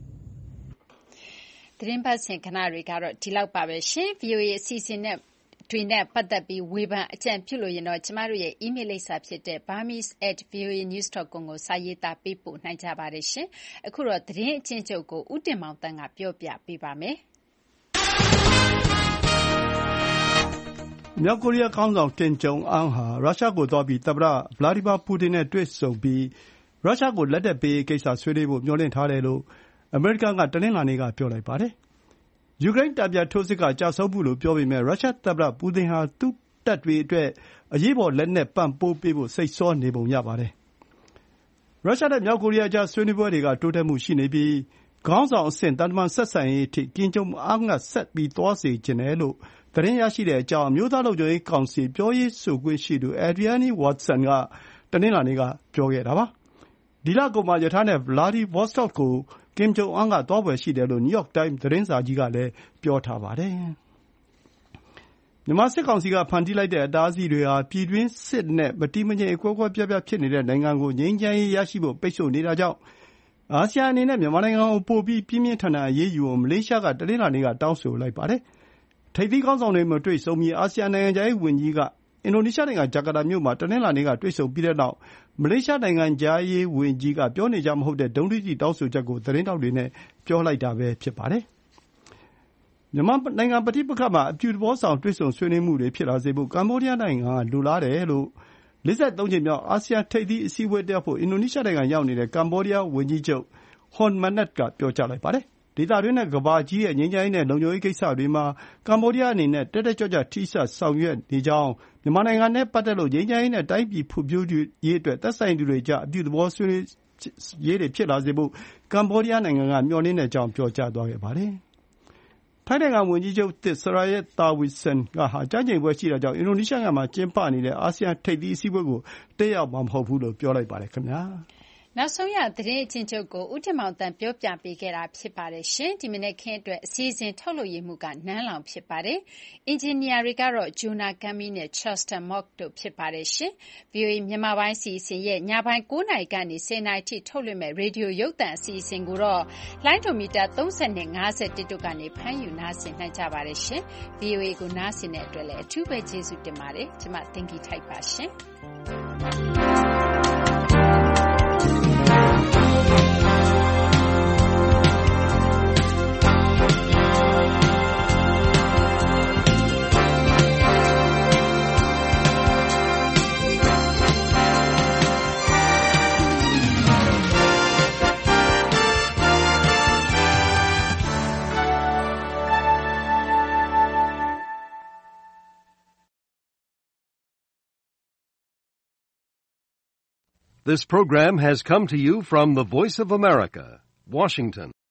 ။သတင်းပတ်စင်ခဏတွေကတော့ဒီလောက်ပါပဲရှင်။ VOA အစီအစဉ်နဲ့တွေနဲ့ပတ်သက်ပြီးဝေဖန်အကြံပြုလို့ရင်တော့ကျမတို့ရဲ့ email လိပ်စာဖြစ်တဲ့ burmese@voanews.com ကိုစာရေးသားပေးပို့နိုင်ကြပါတယ်ရှင်။အခုတော့သတင်းအချင်းချုပ်ကိုဦးတင်မောင်တန်းကပြောပြပေးပါမယ်။မြောက်ကိုရီးယားခေါင်းဆောင်ကင်ဂျုံအန်းဟာရုရှားကိုသွားပြီးသမ္မတဗလာဒီမာပူတင်နဲ့တွေ့ဆုံပြီးရုရှားကိုလက်နက်ပေးရေးကိစ္စဆွေးနွေးဖို့မျှော်လင့်ထားတယ်လို့အမေရိကန်ကတနင်္လာနေ့ကပြောလိုက်ပါတယ်။ယူကရိန်းတန်ပြန်ထိုးစစ်ကကျဆုံးမှုလို့ပြောပေမဲ့ရုရှားသမ္မတပူတင်ဟာသူ့တပ်တွေအတွက်အရေးပေါ်လက်နက်ပံ့ပိုးပေးဖို့စိတ်ဆောနေပုံရပါတယ်။ရုရှားနဲ့မြောက်ကိုရီးယားကြားဆွေးနွေးပွဲတွေကတိုးတက်မှုရှိနေပြီးခေါင်းဆောင်အဆင့်သံတမန်ဆက်ဆံရေးအထိကင်ဂျုံအန်းကဆက်ပြီးသွားစေချင်တယ်လို့သတင်းရရှိတဲ့အကြောင်းအမျိုးသားလုံခြုံရေးကောင်စီပြောရေးဆိုခွင့်ရှိသူ Adrienne Watson ကတနင်္လာနေ့ကပြောခဲ့တာပါ။ဒီလကုန်မှာရထားနဲ့ Vladivostok ကိုကင်ဂျုံအန်းကသွားဖွယ်ရှိတယ်လို့ New York Times သတင်းစာကြီးကလည်းပြောထားပါတယ်။မြန်မာစစ်ကောင်စီကဖန်တီးလိုက်တဲ့အတားအဆီးတွေဟာပြည်တွင်းစစ်နဲ့မတည်မငြိမ်အကွဲကွဲပြားပြားဖြစ်နေတဲ့နိုင်ငံကိုငြိမ်းချမ်းရေးရရှိဖို့ပိတ်ဆို့နေတာကြောင့်အာဆီယံအနေနဲ့မြန်မာနိုင်ငံကိုပိုပြီးပြင်းပြင်းထန်ထန်အရေးယူဖို့မလေးရှားကတနင်္လာနေ့ကတောင်းဆိုလိုက်ပါတယ်။ထိပ်သီးခေါင်းဆောင်တွေမတွေ့ဆုံမီအာဆီယံနိုင်ငံခြားရေးဝန်ကြီးကအင်ဒိုနီးရှားနိုင်ငံဂျကာတာမြို့မှာတနင်္လာနေ့ကတွေ့ဆုံပြီးတဲ့နောက်မလေးရှားနိုင်ငံခြားရေးဝန်ကြီးကပြောနေကြမဟုတ်တဲ့ဒုံးတိတိတောင်းဆိုချက်ကိုသတင်းထောက်တွေနဲ့ပြောလိုက်တာပဲဖြစ်ပါတယ်။မြန်မာနိုင်ငံပဋိပက္ခမှာအပြုသဘောဆောင်တွေ့ဆုံဆွေးနွေးမှုတွေဖြစ်လာစေဖို့ကမ္ဘောဒီးယားနိုင်ငံကလိုလားတယ်လို့53ကြိမ်မြောက်အာဆီယံထိပ်သီးအစည်းအဝေးတက်ဖို့အင်ဒိုနီးရှားနိုင်ငံရောက်နေတဲ့ကမ္ဘောဒီးယားဝန်ကြီးချုပ်ဟွန်မနက်ကပြောကြားလိုက်ပါတယ်။ဒေသတွင်းနဲ့ကမ္ဘာကြီးရဲ့ငြိမ်းချမ်းရေးနဲ့လုံခြုံရေးကိစ္စတွေမှာကမ္ဘောဒီးယားအနေနဲ့တက်တက်ကြွကြွထိစပ်ဆောင်ရွက်နေကြောင်းမြန်မာနိုင်ငံနဲ့ပတ်သက်လို့ငြိမ်းချမ်းရေးနဲ့တိုင်းပြည်ဖွံ့ဖြိုးရေးအတွက်သက်ဆိုင်သူတွေကြားအပြုသဘောဆွေးနွေးရေးတွေဖြစ်လာစေဖို့ကမ္ဘောဒီးယားနိုင်ငံကမျှော်လင့်တဲ့အကြောင်းပြောကြားသွားခဲ့ပါတယ်။ထိုင်းနိုင်ငံဝန်ကြီးချုပ်သစ်ဆရာယက်တာဝီဆန်ကကျမ်းကျိန်ပွဲရှိတာကြောင့်အင်ဒိုနီးရှားနိုင်ငံမှာကျင်းပနေတဲ့အာဆီယံထိပ်သီးအစည်းအဝေးကိုတက်ရောက်မှာမဟုတ်ဘူးလို့ပြောလိုက်ပါတယ်ခင်ဗျာ။နောက်ဆုံးရသတင်းအချင်းချုပ်ကိုဦးတင်မောင်တန်းပြောပြပေးခဲ့တာဖြစ်ပါတယ်ရှင်။ဒီမနေ့ခင်းအတွက်အစီအစဉ်ထုတ်လုပ်ရေးမှုကနန်းလောင်ဖြစ်ပါတယ်။အင်ဂျင်နီယာတွေကတော့ဂျိုနာကမ်မီနဲ့ Chester Mock တို့ဖြစ်ပါတယ်ရှင်။ VOA မြန်မာပိုင်းစီစဉ်ရဲ့ညပိုင်း9နာရီကနေ10နာရီထိထုတ်လွှင့်မဲ့ရေဒီယိုရုပ်သံအစီအစဉ်ကိုတော့လိုင်းဒိုမီတာ30နဲ့51တို့ကနေဖမ်းယူနားဆင်နိုင်ကြပါတယ်ရှင်။ VOA ကိုနားဆင်တဲ့အတွက်လည်းအထူးပဲကျေးဇူးတင်ပါတယ်။ကျွန်မသင်္ကီထိုက်ပါရှင်။ This program has come to you from the Voice of America, Washington.